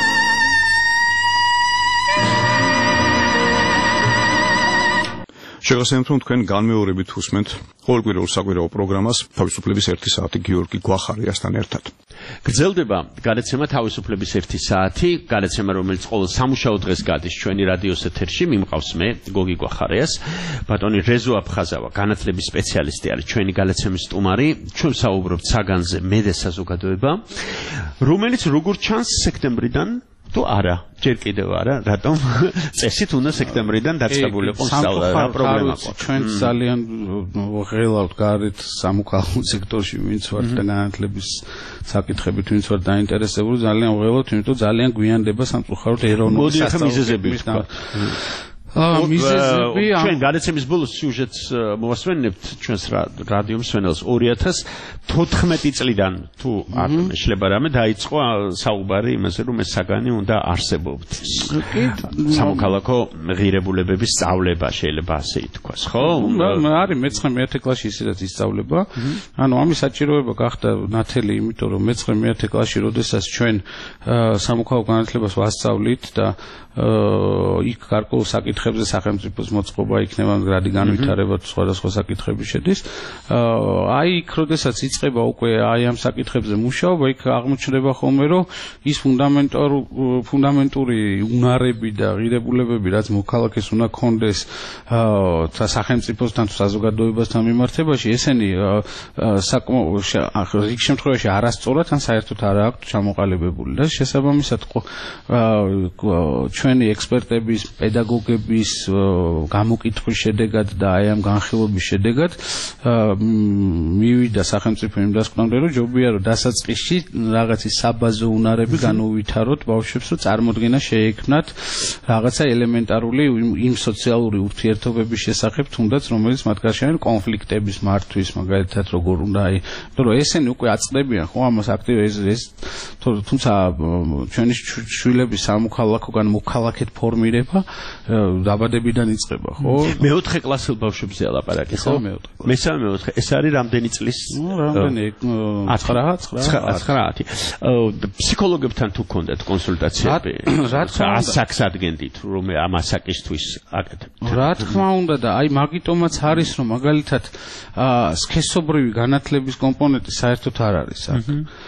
შეგახსენებთ, რომ თქვენ განმეორებით უსმენთ ყოველკვირეულ საკვირაო პროგრამას თავისუფლების ერთი საათი გიორგი გვახარიასთან ერთად. გრძელდება გადაცემა თავისუფლების ერთი საათი, გადაცემა რომელიც ყოველ სამუშაო დღეს გადის ჩვენი რადიოს ეთერში, მიმყავს მე გოგი გვახარიას, ბატონი რეზო აფხაზავა, განათლების სპეციალისტი არის ჩვენი გადაცემის სტუმარი, ჩვენ საუბრობთ საგანზე მე და საზოგადოება, რომელიც როგორც ჩანს სექტემბრიდან თუ არა, ჯერ კიდევ არა, რატომ წესით უნდა სექტემბრიდან დაწყებულიყო სწავლა, რა პრობლემა ყო? ჩვენ ძალიან ვღელავთ გარეთ სამოქალაქო სექტორში, ვინც ვართ და განათლების საკითხებით ვინც ვართ დაინტერესებული, ძალიან ვღელავთ, იმიტომ ძალიან გვიანდება სამწუხაროდ ეროვნული სასწავლებელი თქვა. აა მიზეზები ჩვენ გადაცემის ბოლოს სიუჟეტს მოვასვენებთ ჩვენს რადიო მსმენელს ორი ათას თოთხმეტი წლიდან თუ არ შეიძლება რამე დაიწყო საუბარი იმაზე რომ ეს საგანი უნდა არსებობდეს. სამოქალაქო ღირებულებების სწავლება შეიძლება ასე ითქვას, ხო? არის მეცხრე მეათე კლასში ისედაც ისწავლება. ანუ ამის საჭიროება გახდა ნათელი, იმიტომ რომ მეცხრე მეათე კლასში როდესაც ჩვენ სამოქალაქო განათლებას ვასწავლით და იქ გარკვეულ საკითხებზე სახელმწიფოს მოწყობა იქნება მდგრადი განვითარება სხვადასხვა საკითხები შედის. აი იქ როდესაც იწყება უკვე აი ამ საკითხებზე მუშაობა, იქ აღმოჩნდება ხოლმე რომ ის ფუნდამენტური ფუნდამენტური უნარები და ღირებულებები, რაც მოქალაქეს უნდა ქონდეს სახელმწიფოსთან თუ საზოგადოებასთან მიმართებაში, ესენი საკმაოდ რიგ შემთხვევაში არასწორად ან საერთოდ არ აქვს ჩამოყალიბებული და შესაბამისად ჩვენი ექსპერტების, პედაგოგების გამოკითხვის შედეგად და აი ამ განხილვების შედეგად მივიდა სახელმწიფო იმ დასკვნამდე, რომ ჯობია რომ დასაწყისში რაღაცის საბაზო უნარები განუვითაროთ ბავშვებს, რომ წარმოდგენა შეექმნათ რაღაცა ელემენტარული იმ სოციალური ურთიერთობების შესახებ, თუნდაც რომელიც მათ გარშემო არის კონფლიქტების მართვის, მაგალითად როგორ უნდა აი, იმიტომ რომ ესენი უკვე აწყდებიან ხო ამას აქტივ ეს თუმცა ჩვენი შვილების სამოქალაქოგან მოქალაქედ ფორმირება დაბადებიდან იწყება, ხო? მეოთხე კლასელ ბავშვებზე ალაპარაკი, ხო? მესამე მეოთხე. ეს არის რამდენი წლის? ნუ რამდენი ცხრა, ცხრა. ფსიქოლოგებთან თუ გქონდათ კონსულტაციები? რა თქმა უნდა. ასაკს ადგენდით, რომ ამ ასაკისთვის აკეთებთ. რა თქმა უნდა და აი მაგიტომაც არის, რომ მაგალითად სქესობრივი განათლების კომპონენტი საერთოდ არ არის აქ.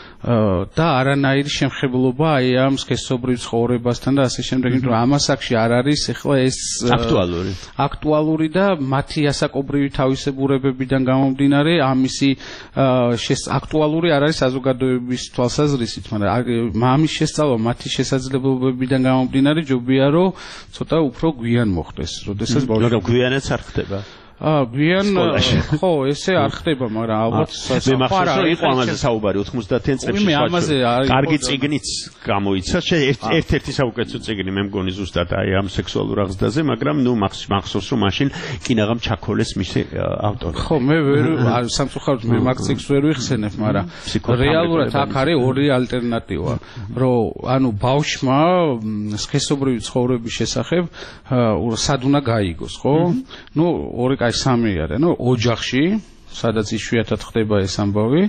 და არანაირი შემხებლობა აი ამ სქესობრივ ცხოვრებასთან და ასე შემდეგ, იმიტომ რომ ამ ასაკში არ არის ეხლა ეს აქტუალური. აქტუალური და მათი ასაკობრივი თავისებურებებიდან გამომდინარე ამისი აქტუალური არ არის საზოგადოების თვალსაზრისით, მაგრამ ამის შესწავლა მათი შესაძლებლობებიდან გამომდინარე ჯობია რომ ცოტა უფრო გვიან მოხდეს, როდესაც ბავშვი გვიანაც არ ხდება. აა გვიან ხო ესე არ ხდება, მაგრამ ალბათ მე მახსოვს რომ იყო ამაზე საუბარი ოთხმოცდაათიან წლებში. მე ამაზე კარგი წიგნიც გამოიცა, ერთ-ერთი საუკეთესო წიგნი მე მგონი ზუსტად აი ამ სექსუალურ აღზრდაზე, მაგრამ ნუ მახსოვს რომ მაშინ კინაღამ ჩაქოლეს მისი ავტორი. ხო მე ვერ სამწუხაროდ მე მაგ წიგნს ვერ ვიხსენებ, მაგრამ რეალურად აქ არის ორი ალტერნატივა, რომ ანუ ბავშვმა სქესობრივი ცხოვრების შესახებ სად უნდა გაიგოს, ხო? ნუ ორი სამი არის, ნუ ოჯახში, სადაც იშვიათად ხდება ეს ამბავი,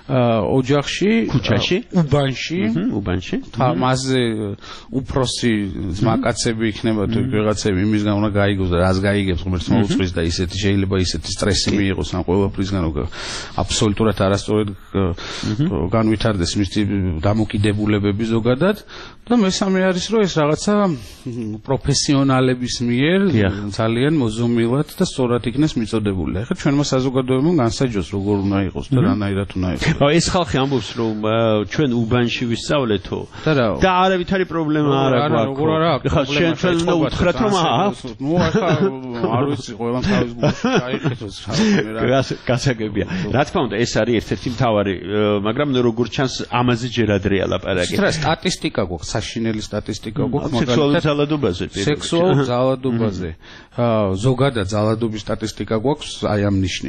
ოჯახში, ქუჩაში, უბანში, უბანში, მასზე უფროსი ძმაკაცები იქნება თუ ვიღაცები იმისგან უნდა გაიგოს და რას გაიგებს, რომელიც მოუწყვის და ისეთი შეიძლება ისეთი სტრესი მიიღოს ამ ყველაფრისგან, აბსოლუტურად არასწორად განვითარდეს მისი დამოკიდებულებები ზოგადად. და მესამე არის რომ ეს რაღაცა პროფესიონალების მიერ ძალიან მოზომილად და სწორად იქნეს მიწოდებული. ეხლა ჩვენმა საზოგადოებამ განსაჯოს როგორ უნდა იყოს და რანაირად უნდა იყოს. ხო ეს ხალხი ამბობს რომ ჩვენ უბანში ვისწავლეთო და არავითარი პრობლემა არ აქვს. ხა ჩვენ ჩვენ უნდა უთხრათ რომ აქვს. ნუ ახლა არ ვიცი ყველამ თავის გულში გაიხეთოს. გასაგებია. რა თქმა უნდა ეს არის ერთ-ერთი მთავარი, მაგრამ როგორც ჩანს ამაზე ჯერ ადრე ალაპარაკი. სტატისტიკა გვაქვს, საშინელი სტატისტიკა გვაქვს მაგალითად სექსუალურ ძალადობაზე. სექსუალურ ძალადობაზე. ზოგადად ძალადობის სტატისტიკა გვაქვს აი ამ ნიშნით.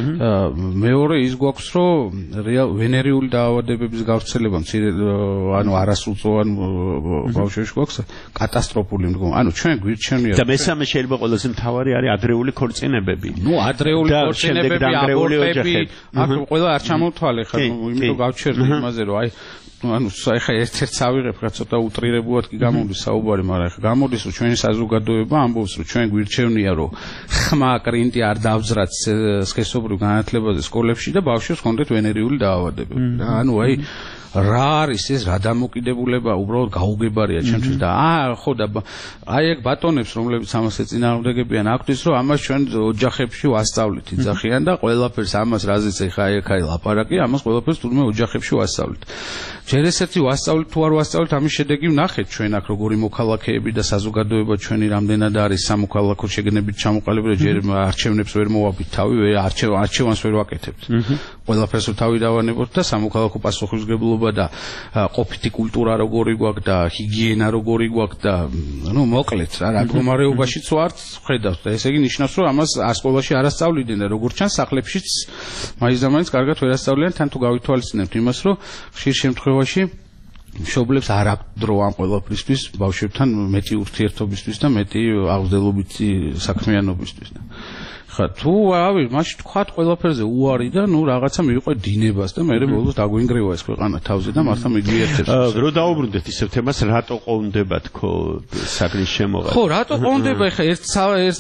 მეორე ის გვაქვს რომ ვენერიული დაავადებების გავრცელება მცირე ანუ არასრულწლოვან ბავშვებში გვაქვს კატასტროფული მდგომა. ანუ ჩვენ გვირჩენია და მესამე შეიძლება ყველაზე მთავარი არის ადრეული ქორწინებები. ნუ ადრეული ქორწინებები, აბორტები, აქ ყველა არ ჩამოვთვალე ხა, იმიტომ გავჩერდი იმაზე რომ აი ანუ ეხა ერთ-ერთ ავიღებ რა ცოტა უტრირებულად კი გამოდის საუბარი, მაგრამ ეხა გამოდის რომ ჩვენი საზოგადოება ამბობს რომ ჩვენ გვირჩევნია რომ ხმა კრინტი არ დავძრათ სქესობრივ განათლებაზე სკოლებში და ბავშვებს ჰქონდეთ ვენერიული დაავადებები. ანუ აი რა არის ეს რა დამოკიდებულება უბრალოდ გაუგებარია ჩემთვის და აა ხო და აი ეგ ბატონებს რომლებიც ამას ეწინააღმდეგებიან აქვთ რომ ამას ჩვენ ოჯახებში ვასწავლით იძახიან და ყველაფერს ამას რაზეც ეხა ეგ აი ლაპარაკი ამას ყველაფერს თურმე ოჯახებში ვასწავლით. ჯერ ესეთი ვასწავლით თუ არ ვასწავლით ამის შედეგი ვნახეთ ჩვენ აქ როგორი მოქალაქეები და საზოგადოება ჩვენი რამდენად არის სამოქალაქო შეგნებით ჩამოყალიბებული ჯერ არჩევნებს ვერ მოვაბით თავი არჩევანს ვერ ვაკეთებთ. ყველაფერს თავი დავანებოთ და სამოქალაქო პასუხისმგებლობა და ყოფითი კულტურა როგორი გვაქვს და ჰიგიენა როგორი გვაქვს და ნუ მოკლედ რა რა მდგომარეობაშიც ვართ ხედავთ და ესე იგი ნიშნავს რომ ამას სკოლაში არ ასწავლიდნენ და როგორც ჩანს სახლებშიც მაინც და მაინც კარგად ვერ ასწავლიან თან თუ გავითვალისწინებთ იმას რომ ხშირ შემთხვევაში მშობლებს არ აქვს დრო ამ ყველაფრისთვის ბავშვებთან მეტი ურთიერთობისთვის და მეტი აღზრდელობითი საქმიანობისთვის და ხა თუ ავი მაშინ თქვათ ყველაფერზე უარი და ნუ რაღაცა მივიყვე დინებას და მე ბოლოს დაგვინგრევა ეს ქვეყანა თავზე და მართლა მიგვიერთებს. რო დაუბრუნდეთ ისევ თემას რატო ყოვნდება თქო საგნის შემოღება? ხო, რატო ყოვნდება ხა ერთ ერთ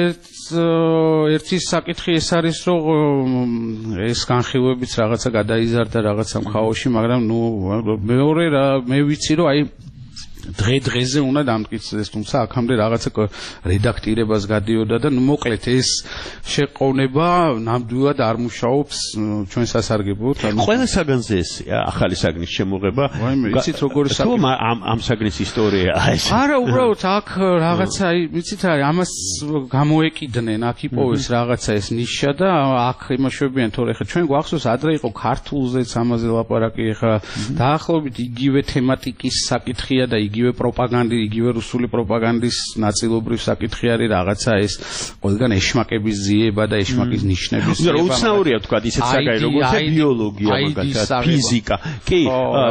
ერთი საკითხი ეს არის რომ ეს განხილვებიც რაღაცა გადაიზარდა რაღაცა ხაოში, მაგრამ ნუ მეორე რა მე ვიცი რომ აი დღე-დღეზე უნდა დამტკიცდეს, თუმცა აქამდე რაღაცა რედაქტირებას გადიოდა და ნუ მოკლედ ეს შეყოვნება ნამდვილად არ მუშაობს ჩვენ სასარგებლოდ. ყველა საგანზე ეს ახალი საგნის შემოღება. ვიცით როგორი საგნის ამ ამ საგნის ისტორია ეს. არა, უბრალოდ აქ რაღაცა ვიცით რა ამას გამოეკიდნენ, აქ იპოვეს რაღაცა ეს ნიშა და აქ იმაშვებიან თორე ხა ჩვენ გვახსოვს ადრე იყო ქართულზეც ამაზე ლაპარაკი ხა დაახლოებით იგივე თემატიკის საკითხია და იგივე პროპაგანდი, იგივე რუსული პროპაგანდის ნაწილობრივ საკითხი არის რაღაცა ეს ყველგან ეშმაკების ძიება და ეშმაკის ნიშნების ძიება. უცნაურია თქვა ისეთ საკითხი როგორც ბიოლოგია, მაგალითად ფიზიკა. კი,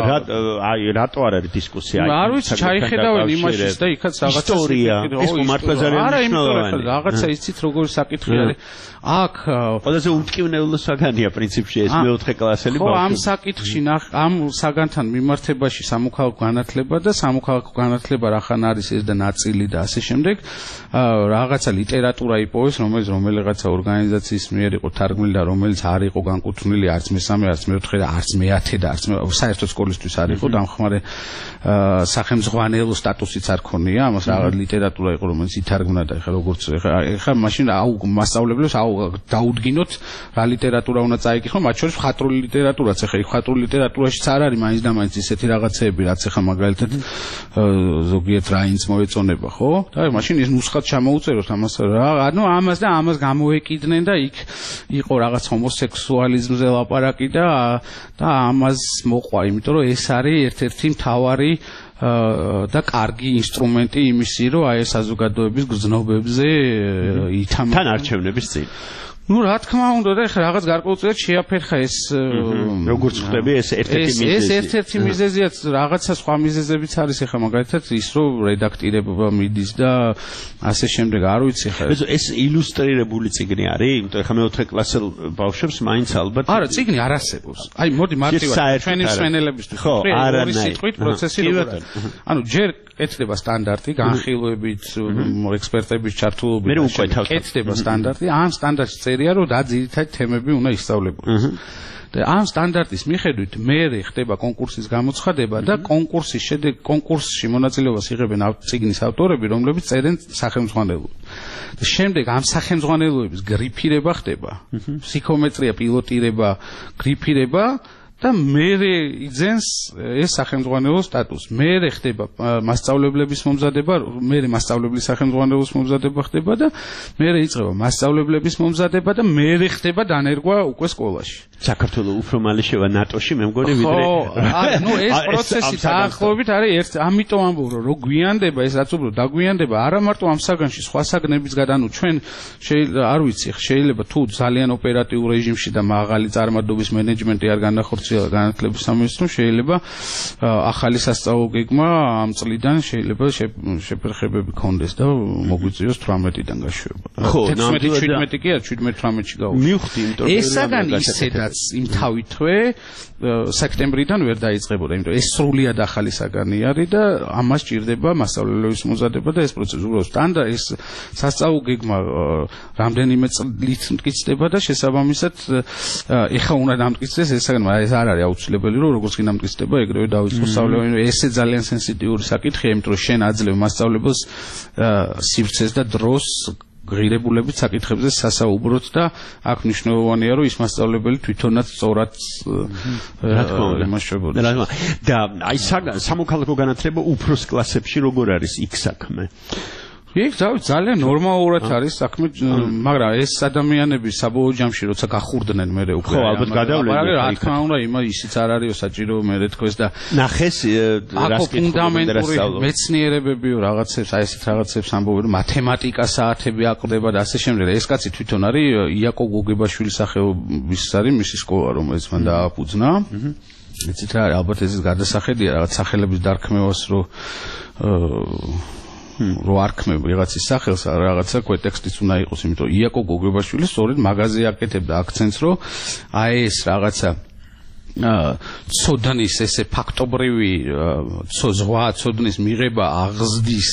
აი რატო არ არის დისკუსია? არ ვიცი, ჩაიხედავენ იმაშიც და იქაც რაღაცა ისტორია. ეს მართლა ძალიან მნიშვნელოვანია. რაღაცა იცით როგორი საკითხი არის. აქ ყველაზე უმტკივნეულო საგანია პრინციპში ეს მეოთხე კლასელი ბავშვი. ხო, ამ საკითხში ამ საგანთან მიმართებაში სამოქალაქო განათლება და სამოქალაქო განათლება რახან არის ეს და ნაწილი და ასე შემდეგ რაღაცა ლიტერატურა იპოვეს რომელიც რომელიღაცა ორგანიზაციის მიერ იყო თარგმნილი და რომელიც არ იყო განკუთვნილი არც მესამე არც მეოთხე და არც მეათე და არც საერთოდ სკოლისთვის არ იყო დამხმარე სახელმძღვანელო სტატუსიც არ ქონია ამას რაღაც ლიტერატურა იყო რომელიც ითარგმნა და ეხლა როგორც ეხლა მაშინ აუ მასწავლებლებს აუ დაუდგინოთ რა ლიტერატურა უნდა წაიკითხო მათ შორის მხატვრული ლიტერატურაც ეხლა მხატვრული ლიტერატურაშიც არ არის მაინც და მაინც ისეთი რაღაცეები რაც ეხლა მაგალითად ზოგიერთ რაინც მოეწონება, ხო? და მაშინ ის ნუსხად ჩამოუწეროთ ამას რა, ანუ ამას და ამას გამოეკიდნენ და იქ იყო რაღაც ჰომოსექსუალიზმზე ლაპარაკი და და ამას მოყვა, იმიტომ რომ ეს არის ერთ-ერთი მთავარი და კარგი ინსტრუმენტი იმისი, რომ აი ეს საზოგადოების გზნობებზე ითამაშა თან არჩევნების წინ. ნუ რა თქმა უნდა და ეხლა რაღაც გარკვეულწილად შეაფერხა ეს როგორც ხდები ეს ერთ-ერთი მიზეზია. ეს ერთ-ერთი მიზეზია, რაღაცა სხვა მიზეზებიც არის ეხლა მაგალითად ის რომ რედაქტირება მიდის და ასე შემდეგ არ ვიცი ხა. ეს ილუსტრირებული წიგნი არის, იმიტომ ეხლა მეოთხე კლასელ ბავშვებს მაინც ალბათ არა, წიგნი არ არსებობს. აი მოდი მარტივად ჩვენი მსმენელებისთვის ორი სიტყვით პროცესი როგორ არის. ანუ ჯერ კეთდება სტანდარტი, განხილვებით, ექსპერტების ჩართულობით კეთდება სტანდარტი, ამ სტანდარტში წერია რომ და ძირითადი თემები უნდა ისწავლებოდეს. და ამ სტანდარტის მიხედვით მერე ხდება კონკურსის გამოცხადება და კონკურსის შედეგ კონკურსში მონაწილეობას იღებენ წიგნის ავტორები, რომლებიც წერენ სახელმძღვანელოებს. და შემდეგ ამ სახელმძღვანელოების გრიფირება ხდება. ფსიქომეტრია, პილოტირება, გრიფირება და მე იძენს ეს სახელმძღვანელო სტატუსს. მე ხდება მასწავლებლების მომზადება, მე მასწავლებლის სახელმძღვანელოს მომზადება ხდება და მე იწყება მასწავლებლების მომზადება და მე ხდება დანერგვა უკვე სკოლაში. საქართველოს უფრო მალე შევა ნატოში, მე მგონი ვიდრე. ხო, ნუ ეს პროცესი დაახლოებით არის ერთ, ამიტომ ამბობ რომ რო გვიანდება ეს რაც უბრალოდ დაგვიანდება, არა მარტო ამ საგანში, სხვა საგნების გადანუ ჩვენ არ ვიცი, შეიძლება თუ ძალიან ოპერატიულ რეჟიმში და მაღალი წარმადობის მენეჯმენტი არ განახორციელა განათლების სამინისტრომ, შეიძლება ახალი სასწავლო გეგმა ამ წლიდან შეიძლება შეფერხებები ქონდეს და მოგვიწიოს თვრამეტიდან გაშვება. ხო, თექვსმეტი შვიდმეტი კი არა, შვიდმეტი თვრამეტში გავუშვი. მივხვდი, იმიტომ რომ ეს საგანი ისედაც იმ თავითვე სექტემბრიდან ვერ დაიწყებოდა, იმიტომ ეს სრულიად ახალი საგანი არის და ამას ჭირდება მასწავლებლების მომზადება და ეს პროცესი უბრალოდ სტანდარტ ეს სასწავლო გეგმა რამდენიმე წლით მტკიცდება და შესაბამისად ეხა უნდა დამტკიცდეს ეს საგანი, მაგრამ ეს არ არის აუცილებელი რომ როგორც კი დამტკიცდება ეგრევე დავიწყოს სწავლა, ესე ძალიან სენსიტიური საკითხია, იმიტომ რომ შენ აძლევ მასწავლებელს სივრცეს და დროს ღირებულებით საკითხებზე სასაუბროთ და აქ მნიშვნელოვანია რომ ის მასწავლებელი თვითონაც სწორად რა თქმა უნდა იმაშობოდეს. და აი სამოქალაქო განათლება უფროს კლასებში როგორ არის იქ საქმე? იქ ძალიან ნორმალურად არის საქმე, მაგრამ ეს ადამიანები საბოლოო ჯამში როცა გახურდნენ მე უკვე ხო ალბათ გადავლენ რა თქმა უნდა იმა ისიც არ არის საჭირო მე თქოს და ნახეს რას ფუნდამენტური მეცნიერებებიო რაღაცებს აი ესეთ რაღაცებს ამბობენ მათემატიკა საათები აყრდება და ასე შემდეგ. ეს კაცი თვითონ არის იაკო გოგებაშვილის სახელობის არის მისი სკოლა რომელიც მან დააფუძნა. იცით რა ალბათ ეს გადასახედია რაღაც სახელების დარქმევას რო რო არქმევ ვიღაცის სახელს რაღაცა ქვეტექსტიც უნდა იყოს, იმიტომ იაკო გოგებაშვილი სწორედ მაგაზე აკეთებდა აქცენტს, რომ აი ეს რაღაცა ცოდნის ესე ფაქტობრივი ზღვა ცოდნის მიღება აღზრდის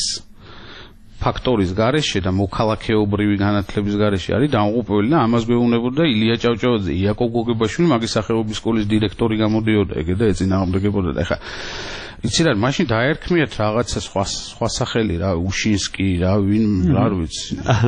ფაქტორის გარეშე და მოქალაქეობრივი განათლების გარეშე არის დამოუკიდებელი და ამას გვეუბნებოდა ილია ჭავჭავაძე, იაკო გოგებაშვილი მაგის სახელობის სკოლის დირექტორი გამოდიოდა ეგ და ეწინააღმდეგებოდა და ეხა იცი რა, მაშინ დაერქმიათ რაღაცა სხვა სხვა სახელი რა, უშინსკი რა, ვინ არ ვიცი.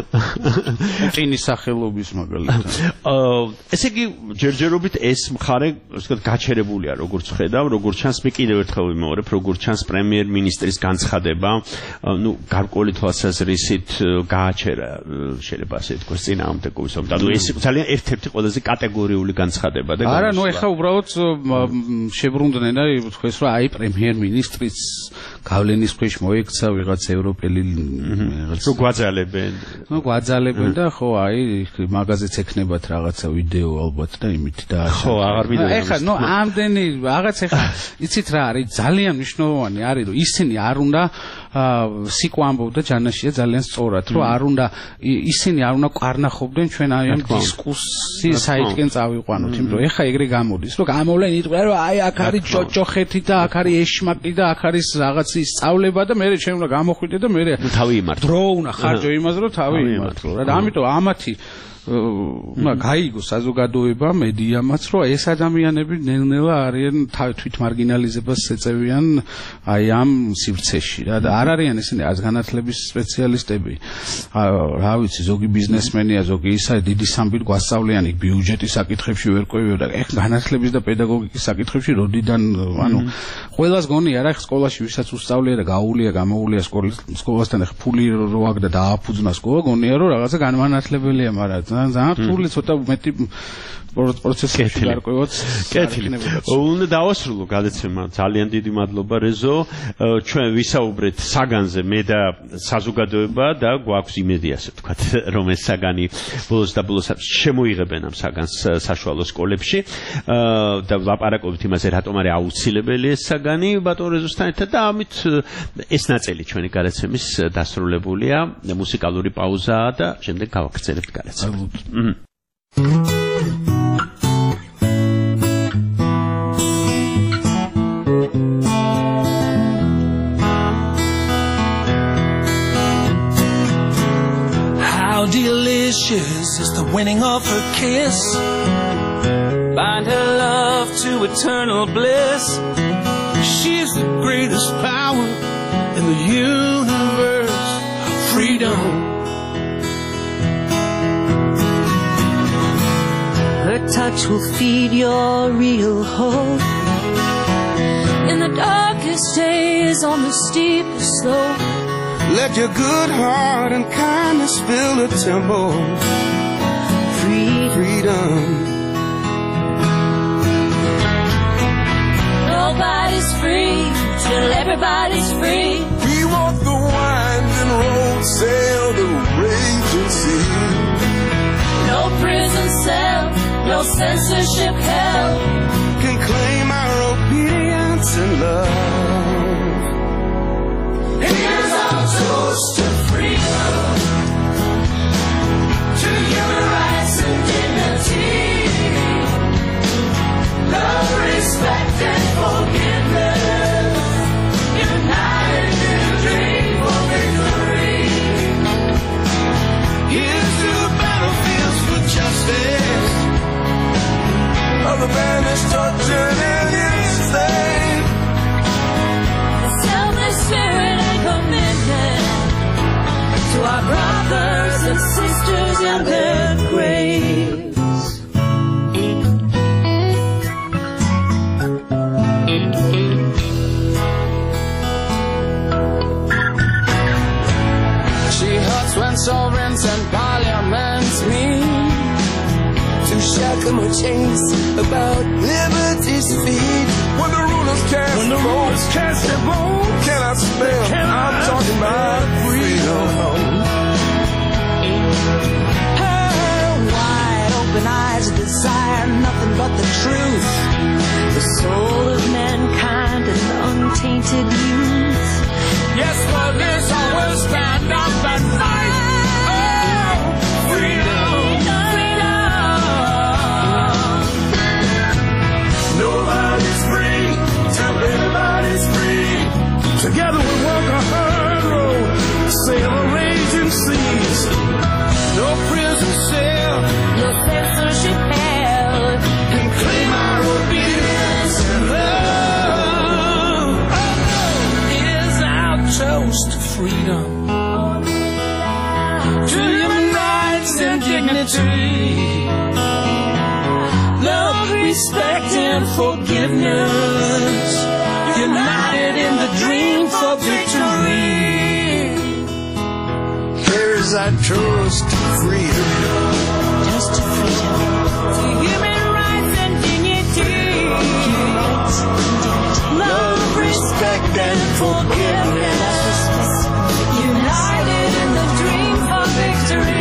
პუტინის სახელობის მაგალითად. ესე იგი ჯერჯერობით ეს მხარე, ასე ვთქვათ, გაჩერებულია, როგორც ხედავ, როგორც ჩანს, მე კიდევ ერთხელ ვიმეორებ, როგორც ჩანს პრემიერ-მინისტრის განცხადება, ნუ გარკვეული თვალსაზრისით გააჩერა, შეიძლება ასე ვთქვათ, წინააღმდეგობის. ანუ ეს ძალიან ერთ-ერთი ყველაზე კატეგორიული განცხადება და არა, ნუ ეხა უბრალოდ შებრუნდნენ, აი ვთქვეს, რომ აი პრემიერ მინისტრიც გავლენის ქვეშ მოექცა ვიღაც ევროპელი რაღაც რო გვაძალებენ. ნუ გვაძალებენ და ხო აი მაგაზეც ექნებათ რაღაცა ვიდეო ალბათ და იმით და ხო აღარ მინდა. ეხლა ნუ ამდენი რაღაც ეხლა იცით რა არის ძალიან მნიშვნელოვანი არის რომ ისინი არ უნდა სიკო ამბობდა ჯანაშია ძალიან სწორად რომ არ უნდა ისინი არ უნდა ყარნახობდნენ ჩვენ აი ამ დისკუსიის საიტკენ წავიყვანოთ, იმიტომ რომ ეხლა ეგრე გამოდის რომ გამოვლენ იტყვიან რომ აი აქ არის ჭოჭოხეთი და აქ არის ეშმაკი და აქ არის რაღაცის სწავლება და მე ჩვენ უნდა გამოხვიდე და მე თავი იმართო. დრო უნდა ხარჯო იმაზე რომ თავი იმართო რა და ამიტომ ამათი უნდა გაიგო საზოგადოება მედიამაც რომ ეს ადამიანები ნელ-ნელა არიან თვით მარგინალიზებას ეწევიან აი ამ სივრცეში რა და არ არიან ისინი არც განათლების სპეციალისტები, რა ვიცი ზოგი ბიზნესმენია, ზოგი ისა დიდი სამბილ გვასწავლიან იქ ბიუჯეტის საკითხებში ვერ ყვევიო და ეხ განათლების და პედაგოგიკის საკითხებში როდიდან ანუ ყველას გონია რა სკოლაში ვისაც უსწავლია და გაუულია გამოუულია სკოლასთან ეხ ფული რო აგდა დააფუძნა სკოლა გონია რომ რაღაცა განმანათლებელია, მაგრამ ძალიან რთული ცოტა მეტი პროცესებში გარკვევაც კეთილი. უნდა დავასრულო გადაცემა. ძალიან დიდი მადლობა რეზო. ჩვენ ვისაუბრეთ საგანზე მე და საზოგადოება და გვაქვს იმედი ასე ვთქვათ რომ ეს საგანი ბოლოს და ბოლოს შემოიღებენ ამ საგანს საშუალო სკოლებში და ვლაპარაკობთ იმაზე რატომ არის აუცილებელი ეს საგანი ბატონ რეზოსთან ერთად და ამით ეს ნაწილი ჩვენი გადაცემის დასრულებულია. მუსიკალური პაუზაა და შემდეგ გავაგრძელებთ გადაცემას. Delicious is the winning of her kiss. Bind her love to eternal bliss. She's the greatest power in the universe. Freedom. Her touch will feed your real hope. In the darkest days on the steepest slope, let your good heart and kindness fill the temple. Free freedom. Nobody's free till everybody's free. We walk the winding road, sail the raging sea. No prison cell, no censorship hell can claim our obedience and love. Here's our toast to freedom, to human rights and dignity, love, respect and forgiveness, united in a dream for victory. Here's to the battlefields for justice, of the banished, tortured, and enslaved. The selfless spirit and commitment to our brothers and sisters in their graves. She hurts when sovereigns and parliaments meet to shackle my chains about liberty's feet. When the rulers cast when the rulers cast their vote, cannot spell. I'm talking about freedom. Her wide open eyes desire nothing but the truth, the soul of mankind and untainted youth. Yes, for this I will stand up and fight. Oh, freedom. Nobody's free till everybody's free. Together we walk a hard road, sail the raging seas. No prison cell, no censorship hell can claim our obedience and love. Oh, is our toast to freedom, to human rights and dignity, love, respect and forgiveness, united in the dream for victory. Here's our toast to freedom, toast to freedom, to human rights and dignity, love, respect and forgiveness, united in the dream for victory.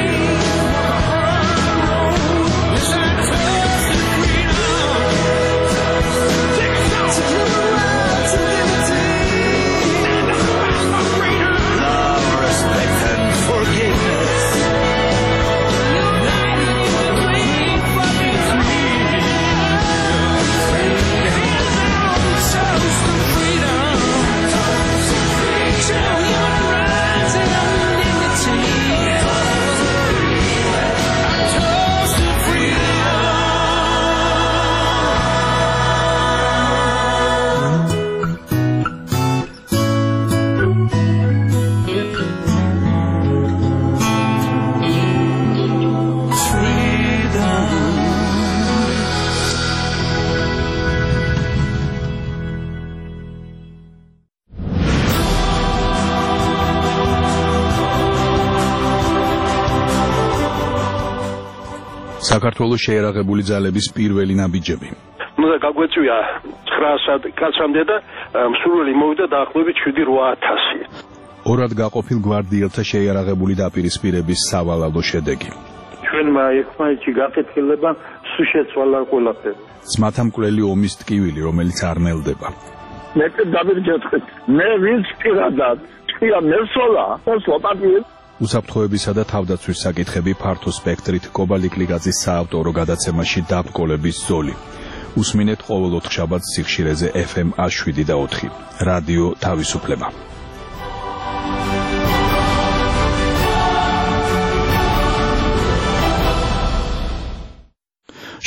საქართველოს შეერაღებული ძალების პირველი ნაბიჯები. უნდა გაგვეწვია ცხრა კაცამდე და მსურველი მოვიდა დაახლოებით შვიდი რვა ათასი. ორად გაყოფილ გვარდიელთა შეერაღებული დაპირისპირების სავალალო შედეგი. ჩვენმა ერთმანეთში გაკეთილება სულ შეცვალა ყველაფერი. ძმათამკვლელი ომის ტკივილი, რომელიც არ ნელდება. მე დავირჯეთხეთ. მე ვინც პირადად თქვია მესოლა, მოსლოპატიე. უსაფრთხოებისა და თავდაცვის საკითხები ფართო სპექტრით კობალიკლიგაძის საავტორო გადაცემაში დაბკოლების ზოლი. უსმინეთ ყოველ ოთხშაბათს სიხშირეზე ეფ ემ ას შვიდი და ოთხი. რადიო თავისუფლება.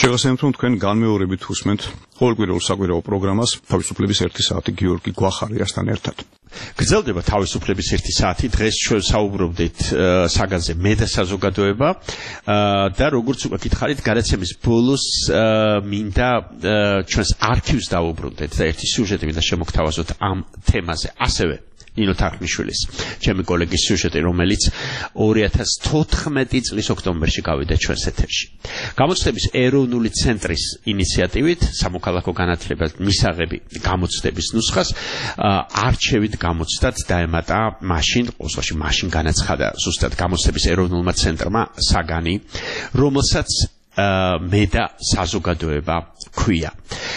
შეგახსენებთ, რომ თქვენ განმეორებით უსმენთ ყოველკვირეულ საკვირაო პროგრამას თავისუფლების ერთი საათი გიორგი გვახარიასთან ერთად. გრძელდება თავისუფლების ერთი საათი. დღეს ჩვენ საუბრობდით საგანზე მე და საზოგადოება და როგორც უკვე გითხარით, გადაცემის ბოლოს მინდა ჩვენს არქივს დავუბრუნდეთ და ერთი სიუჟეტი მინდა შემოგთავაზოთ ამ თემაზე. ასევე ნინო თარხმიშვილის, ჩემი კოლეგის სიუჟეტი, რომელიც ორი ათას თოთხმეტი წლის ოქტომბერში გავიდა ჩვენს ეთერში. გამოცდების ეროვნული ცენტრის ინიციატივით სამოქალაქო განათლება მისაღები გამოცდების ნუსხას არჩევით გამოცდად დაემატა მაშინ, ყოველში მაშინ განაცხადა ზუსტად გამოცდების ეროვნულმა ცენტრმა საგანი, რომელსაც მე და საზოგადოება ქვია.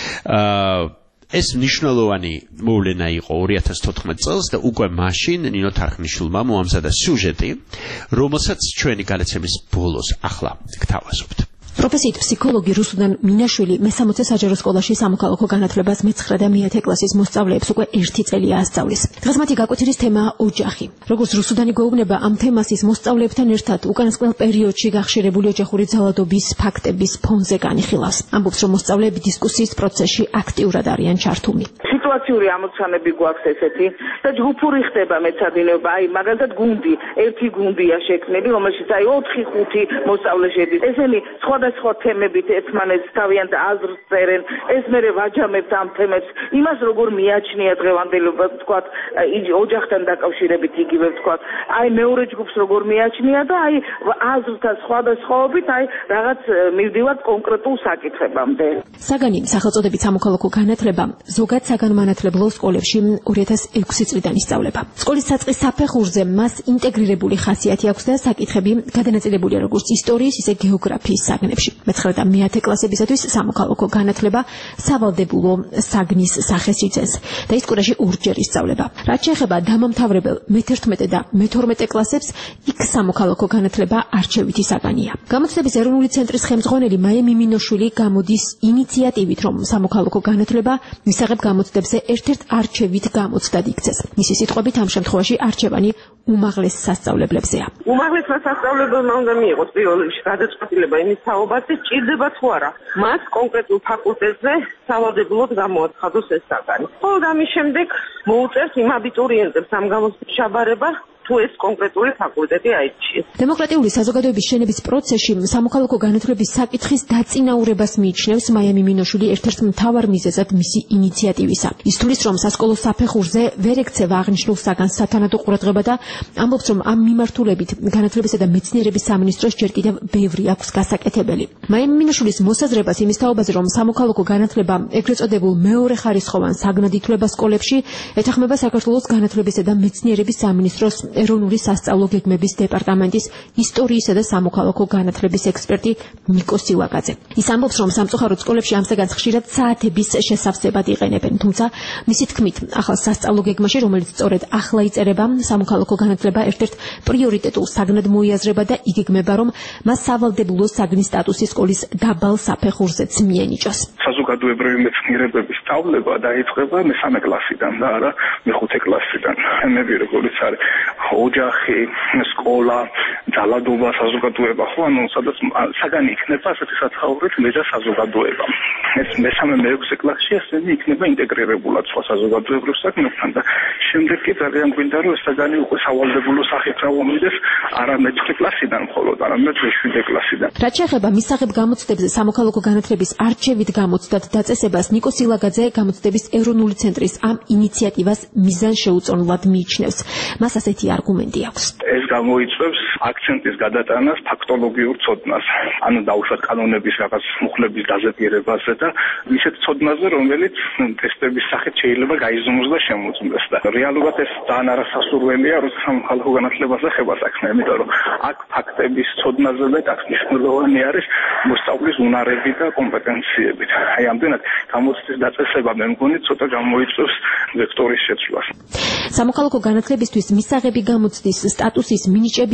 ეს მნიშვნელოვანი მოვლენა იყო ორი ათას თოთხმეტი წელს და უკვე მაშინ ნინო თარხმიშვილმა მოამზადა სიუჟეტი, რომელსაც ჩვენი გადაცემის ბოლოს ახლა გთავაზობთ. პროფესიით ფსიქოლოგი რუსუდან მინაშვილი მესამოცე საჯარო სკოლაში სამოქალაქო განათლებას მეცხრე და მეათე კლასის მოსწავლეებს უკვე ერთი წელია ასწავლის. დღეს მათი გაკვეთილის თემაა ოჯახი. როგორც რუსუდანი გვეუბნება, ამ თემას ის მოსწავლეებთან ერთად უკანასკნელ პერიოდში გახშირებული ოჯახური ძალადობის ფაქტების ფონზე განიხილავს. ამბობს, რომ მოსწავლეები დისკუსიის პროცესში აქტიურად არიან ჩართული. სიტუაციური ამოცანები გვაქვს ესეთი და ჯგუფური ხდება მეცადინეობა. აი, მაგალითად გუნდი, ერთი გუნდია შექმნილი, რომელშიც აი ოთხი ხუთი მოსწავლე შედის. ესენი სხვადასხვა თემებით ერთმანეთს თავიანთ აზრს წერენ. ეს მერე ვაჯამებთ ამ თემებს, იმას როგორ მიაჩნია დღევანდელობა, ვთქვათ, ოჯახთან დაკავშირებით იგივე ვთქვათ. აი მეორე ჯგუფს როგორ მიაჩნია და აი აზრთა სხვადასხვაობით აი რაღაც მივდივართ კონკრეტულ საკითხებამდე. საგანი სახელწოდებით სამოქალაქო განათლება ზოგად საგანმანათლებლო სკოლებში ორი ათას ექვსი წლიდან ისწავლება. სკოლის საწყის საფეხურზე მას ინტეგრირებული ხასიათი აქვს და საკითხები გადანაწილებულია როგორც ისტორიის, ისე გეოგრაფიის საგნებში. მეცხრე და მეათე კლასებისათვის სამოქალაქო განათლება სავალდებულო საგნის სახეს იწევს და ის კურაში ორჯერ ისწავლება. რაც შეეხება დამამთავრებელ მეთერთმეტე და მეთორმეტე კლასებს, იქ სამოქალაქო განათლება არჩევითი საგანია. გამოცდების ეროვნული ცენტრის ხელმძღვანელი მაია მიმინოშვილი გამოდის ინიციატივით, რომ სამოქალაქო განათლება მისაღებ გამოცდებზე ერთ-ერთ არჩევით გამოცდად იქცეს. მისი სიტყვებით, ამ შემთხვევაში არჩევანი უმაღლეს სასწავლებლებზეა. უმაღლეს სასწავლებლებმა უნდა მიიღოს პირველ რიგში გადაწყვეტილება იმის თაობაზე, ჭირდება თუ არა მას კონკრეტულ ფაკულტეტზე სავალდებულოდ გამოაცხადოს ეს საგანი. ხოლო ამის შემდეგ მოუწევს იმ აბიტურიენტებს ამ გამოცდის ჩაბარება, თუ ეს კონკრეტული ფაკულტეტი აირჩიეს. დემოკრატიული საზოგადოების შენების პროცესში სამოქალაქო განათლების საკითხის დაწინაურებას მიიჩნევს მაია მიმინოშვილი ერთ-ერთ მთავარ მიზეზად მისი ინიციატივისა. ის თulis, რომ სასკოლო საფეხურზე ვერ ექცევა აღნიშნულ საგანს სათანადო ყურადღება და ამბობს, რომ ამ მიმართულებით განათლებისა და მეცნიერების სამინისტროს ჯერ კიდევ ბევრი აქვს გასაკეთებელი. მაია მიმინოშვილის მოსაზრებას იმის თაობაზე, რომ სამოქალაქო განათლება ეგრეთ წოდებულ მეორე ხარისხოვან საგნად ითვლება სკოლებში, ეთანხმება საქართველოს განათლებისა და მეცნიერების სამინისტროს ეროვნული სასწავლო გეგმების დეპარტამენტის ისტორიისა და სამოქალაქო განათლების ექსპერტი ნიკო სილაკაძე. ის ამბობს, რომ სამწუხაროდ სკოლებში ამ საგანს ხშირად საათების შესავსებად იყენებენ, თუმცა მისი თქმით, ახალ სასწავლო გეგმაში, რომელიც სწორედ ახლა იწერება, სამოქალაქო განათლება ერთ-ერთ პრიორიტეტულ საგნად მოიაზრება და იგეგმება, რომ მას სავალდებულო საგნის სტატუსი სკოლის დაბალ საფეხურზეც მიენიჭოს. საზოგადოებრივი მეცნიერებების სწავლება დაიწყება მესამე კლასიდან და არა მეხუთე კლასიდან. თემები როგორც არის ოჯახი, სკოლა, ძალადობა, საზოგადოება, ხო, ანუ სადაც საგანი იქნება ასეთი საცხოვრით მე და საზოგადოება. ეს მესამე მეექვსე კლასში ესენი იქნება ინტეგრირებულად სხვა საზოგადოებრივ საგნებთან და შემდეგ კი ძალიან გვინდა რომ ეს საგანი უკვე სავალდებულო სახით წავომიდეს არა მეექვსე კლასიდან მხოლოდ, არამედ მეშვიდე კლასიდან. რაც შეეხება მისაღებ გამოცდებზე სამოქალაქო განათლების არჩევით გამოცდად დაწესებას, ნიკო სილაკაძე გამოცდების ეროვნული ცენტრის ამ ინიციატივას მიზანშეუწონლად მიიჩნევს. მას ასეთი არგუმენტი აქვს. ეს გამოიწვევს აქცენტის გადატანას ფაქტოლოგიურ ცოდნას, ანუ დაუშვათ კანონების რაღაც მუხლების დაზიანებაზე და ისეთ ცოდნაზე, რომელიც ტესტების სახით შეიძლება გაიზომოს და შემოწმდეს და რეალურად ეს ძალიან არასასურველია, როცა სამოქალაქო განათლებას ეხება საქმე, იმიტომ რომ აქ ფაქტების ცოდნაზე მეტ აქ მნიშვნელოვანი არის მოსწავლის უნარები და კომპეტენციები. აი ამდენად გამოცდის დაწესება მე მგონი ცოტა გამოიწვევს ვექტორის შეცვლას. სამოქალაქო განათლებისთვის მისაღები გამოცდის სტატუსის მინიჭების წინააღმდეგ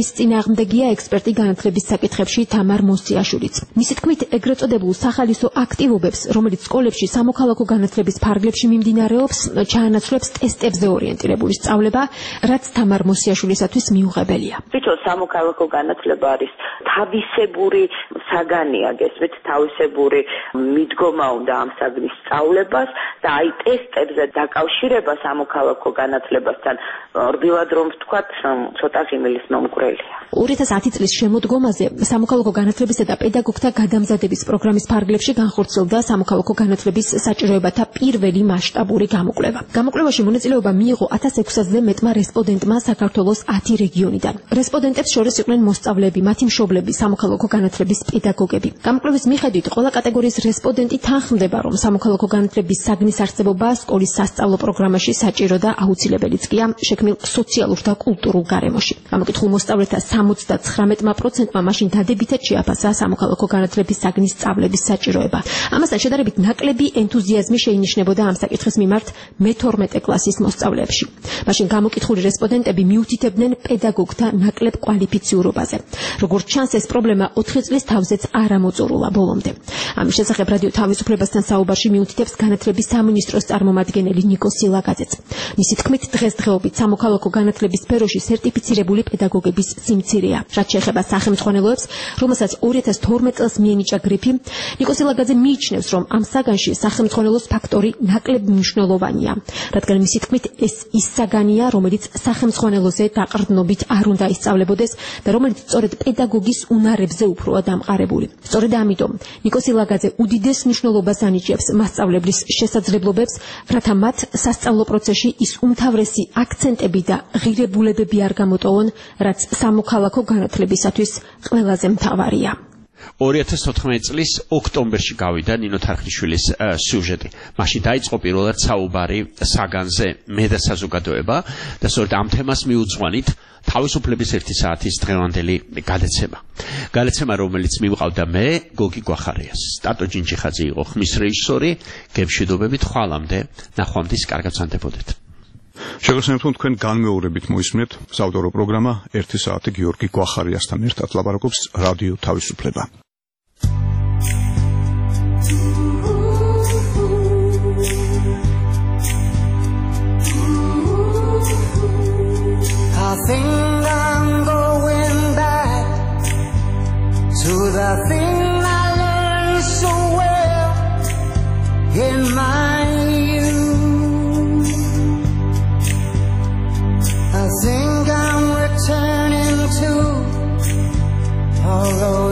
წინააღმდეგია ექსპერტი განათლების საკითხებში თამარ მოსიაშვილიც. მისი თქმით, ეგრეთ წოდებულ სახალისო აქტივობებს, რომელიც სკოლებში სამოქალაქო განათლების ფარგლებში მიმდინარეობს, ჩაანაცვლებს ტესტებზე ორიენტირებული სწავლება, რაც თამარ მოსიაშვილისათვის მიუღებელია. თვითონ სამოქალაქო განათლება არის თავისებური საგანი, აგესმით თავისებური მიდგომა უნდა ამ საგნის სწავლებას და აი ტესტებზე დაკავშირება სამოქალაქო განათლებასთან რბილად რომ ვთქვათ, ცოტა ღიმილის მომგვრელია. ორი ათას ათი წლის შემოდგომაზე სამოქალაქო განათლებისა და პედაგოგთა გადამზადების პროგრამის ფარგლებში განხორციელდა სამოქალაქო განათლების საჭიროებათა პირველი მასშტაბური გამოკვლევა. გამოკვლევაში მონაწილეობა მიიღო ათას ექვსასზე მეტმა რესპონდენტმა საქართველოს ათი რეგიონიდან. რესპონდენტებს შორის იყვნენ მოსწავლეები, მათი მშობლები, სამოქალაქო განათლების პედაგოგები. გამოკვლევის მიხედვით ყველა კატეგორიის რესპონდენტი თანხმდება, რომ სამოქალაქო განათლების საგნის არსებობა სკოლის სასწავლო პროგრამაში საჭირო და აუცილებელიც კი შექმნილ სოციალურ და კულტურულ გარემოში. გამოკითხულ მოსწავლეთა სამოცდათხრამეტმა პროცენტმა მაშინ დადებითად შეაფასა სამოქალაქო განათლების საგნის სწავლების საჭიროება. ამასთან შედარებით ნაკლები ენთუზიაზმი შეინიშნებოდა ამ საკითხის მიმართ მეთორმეტე კლასის მოსწავლეებში. მაშინ გამოკითხული რესპონდენტები მიუთითებდნენ პედაგოგთა ნაკლებ კვალიფიციურობაზე. როგორც ჩანს, ეს პრობლემა ოთხი წლის თავზეც არ ამოწურულა ბოლომდე. ამის შესახებ რადიო თავისუფლებასთან საუბარში მიუთითებს განათლების სამინისტროს წარმომადგენელი ნიკო სილაგაძეც. მისი თქმით, დღესდღეობით სამოქალაქო განათლების სფეროში სერტიფიცირებული პედაგოგების სიმცირეა. რაც შეეხება სახელმძღვანელოებს, რომელსაც ორი ათას თორმეტ წელს მიენიჭა გრიფი, ნიკო სილაგაძე მიიჩნევს, რომ ამ საგანში სახელმძღვანელოს ფაქტორი ნაკლებ მნიშვნელოვანია, რადგან მისი თქმით, ეს ის საგანია, რომელიც სახელმძღვანელოზე დაყრდნობით არ უნდა ისწავლებოდეს და რომელიც სწორედ პედაგოგის უნარებზე უფროა დამყარებული. სწორედ ამიტომ ნიკო სილაგაძე უდიდეს მნიშვნელობას ანიჭებს მასწავლებლის შესაძლებლობებს, რათა მათ სასწავლო პროცესში ის უმთავრესი აქცენტები და ღირებულებები არ გამოტოვონ, რაც სამოქალაქო განათლებისათვის ყველაზე მთავარია. ორი ათას თოთხმეტი წლის ოქტომბერში გავიდა ნინო თარხნიშვილის სიუჟეტი. მაშინ დაიწყო პირველად საუბარი საგანზე მე და საზოგადოება და სწორედ ამ თემას მიუძღვანით თავისუფლების ერთი საათის დღევანდელი გადაცემა. გადაცემა, რომელიც მივყავდა მე, გოგი გვახარიას. სტატო ჯინჯიხაძე იყო ხმის რეჟისორი, გემშვიდობებით ხვალამდე, ნახვამდის კარგად ვსანდებოდეთ. შეგახსენებთ, რომ თქვენ განმეორებით მოისმენთ საავტორო პროგრამა ერთი საათი გიორგი გვახარიასთან ერთად ლაპარაკობს რადიო თავისუფლება. I think I'm going back to the thing I learned so well in my youth. I think I'm returning to all those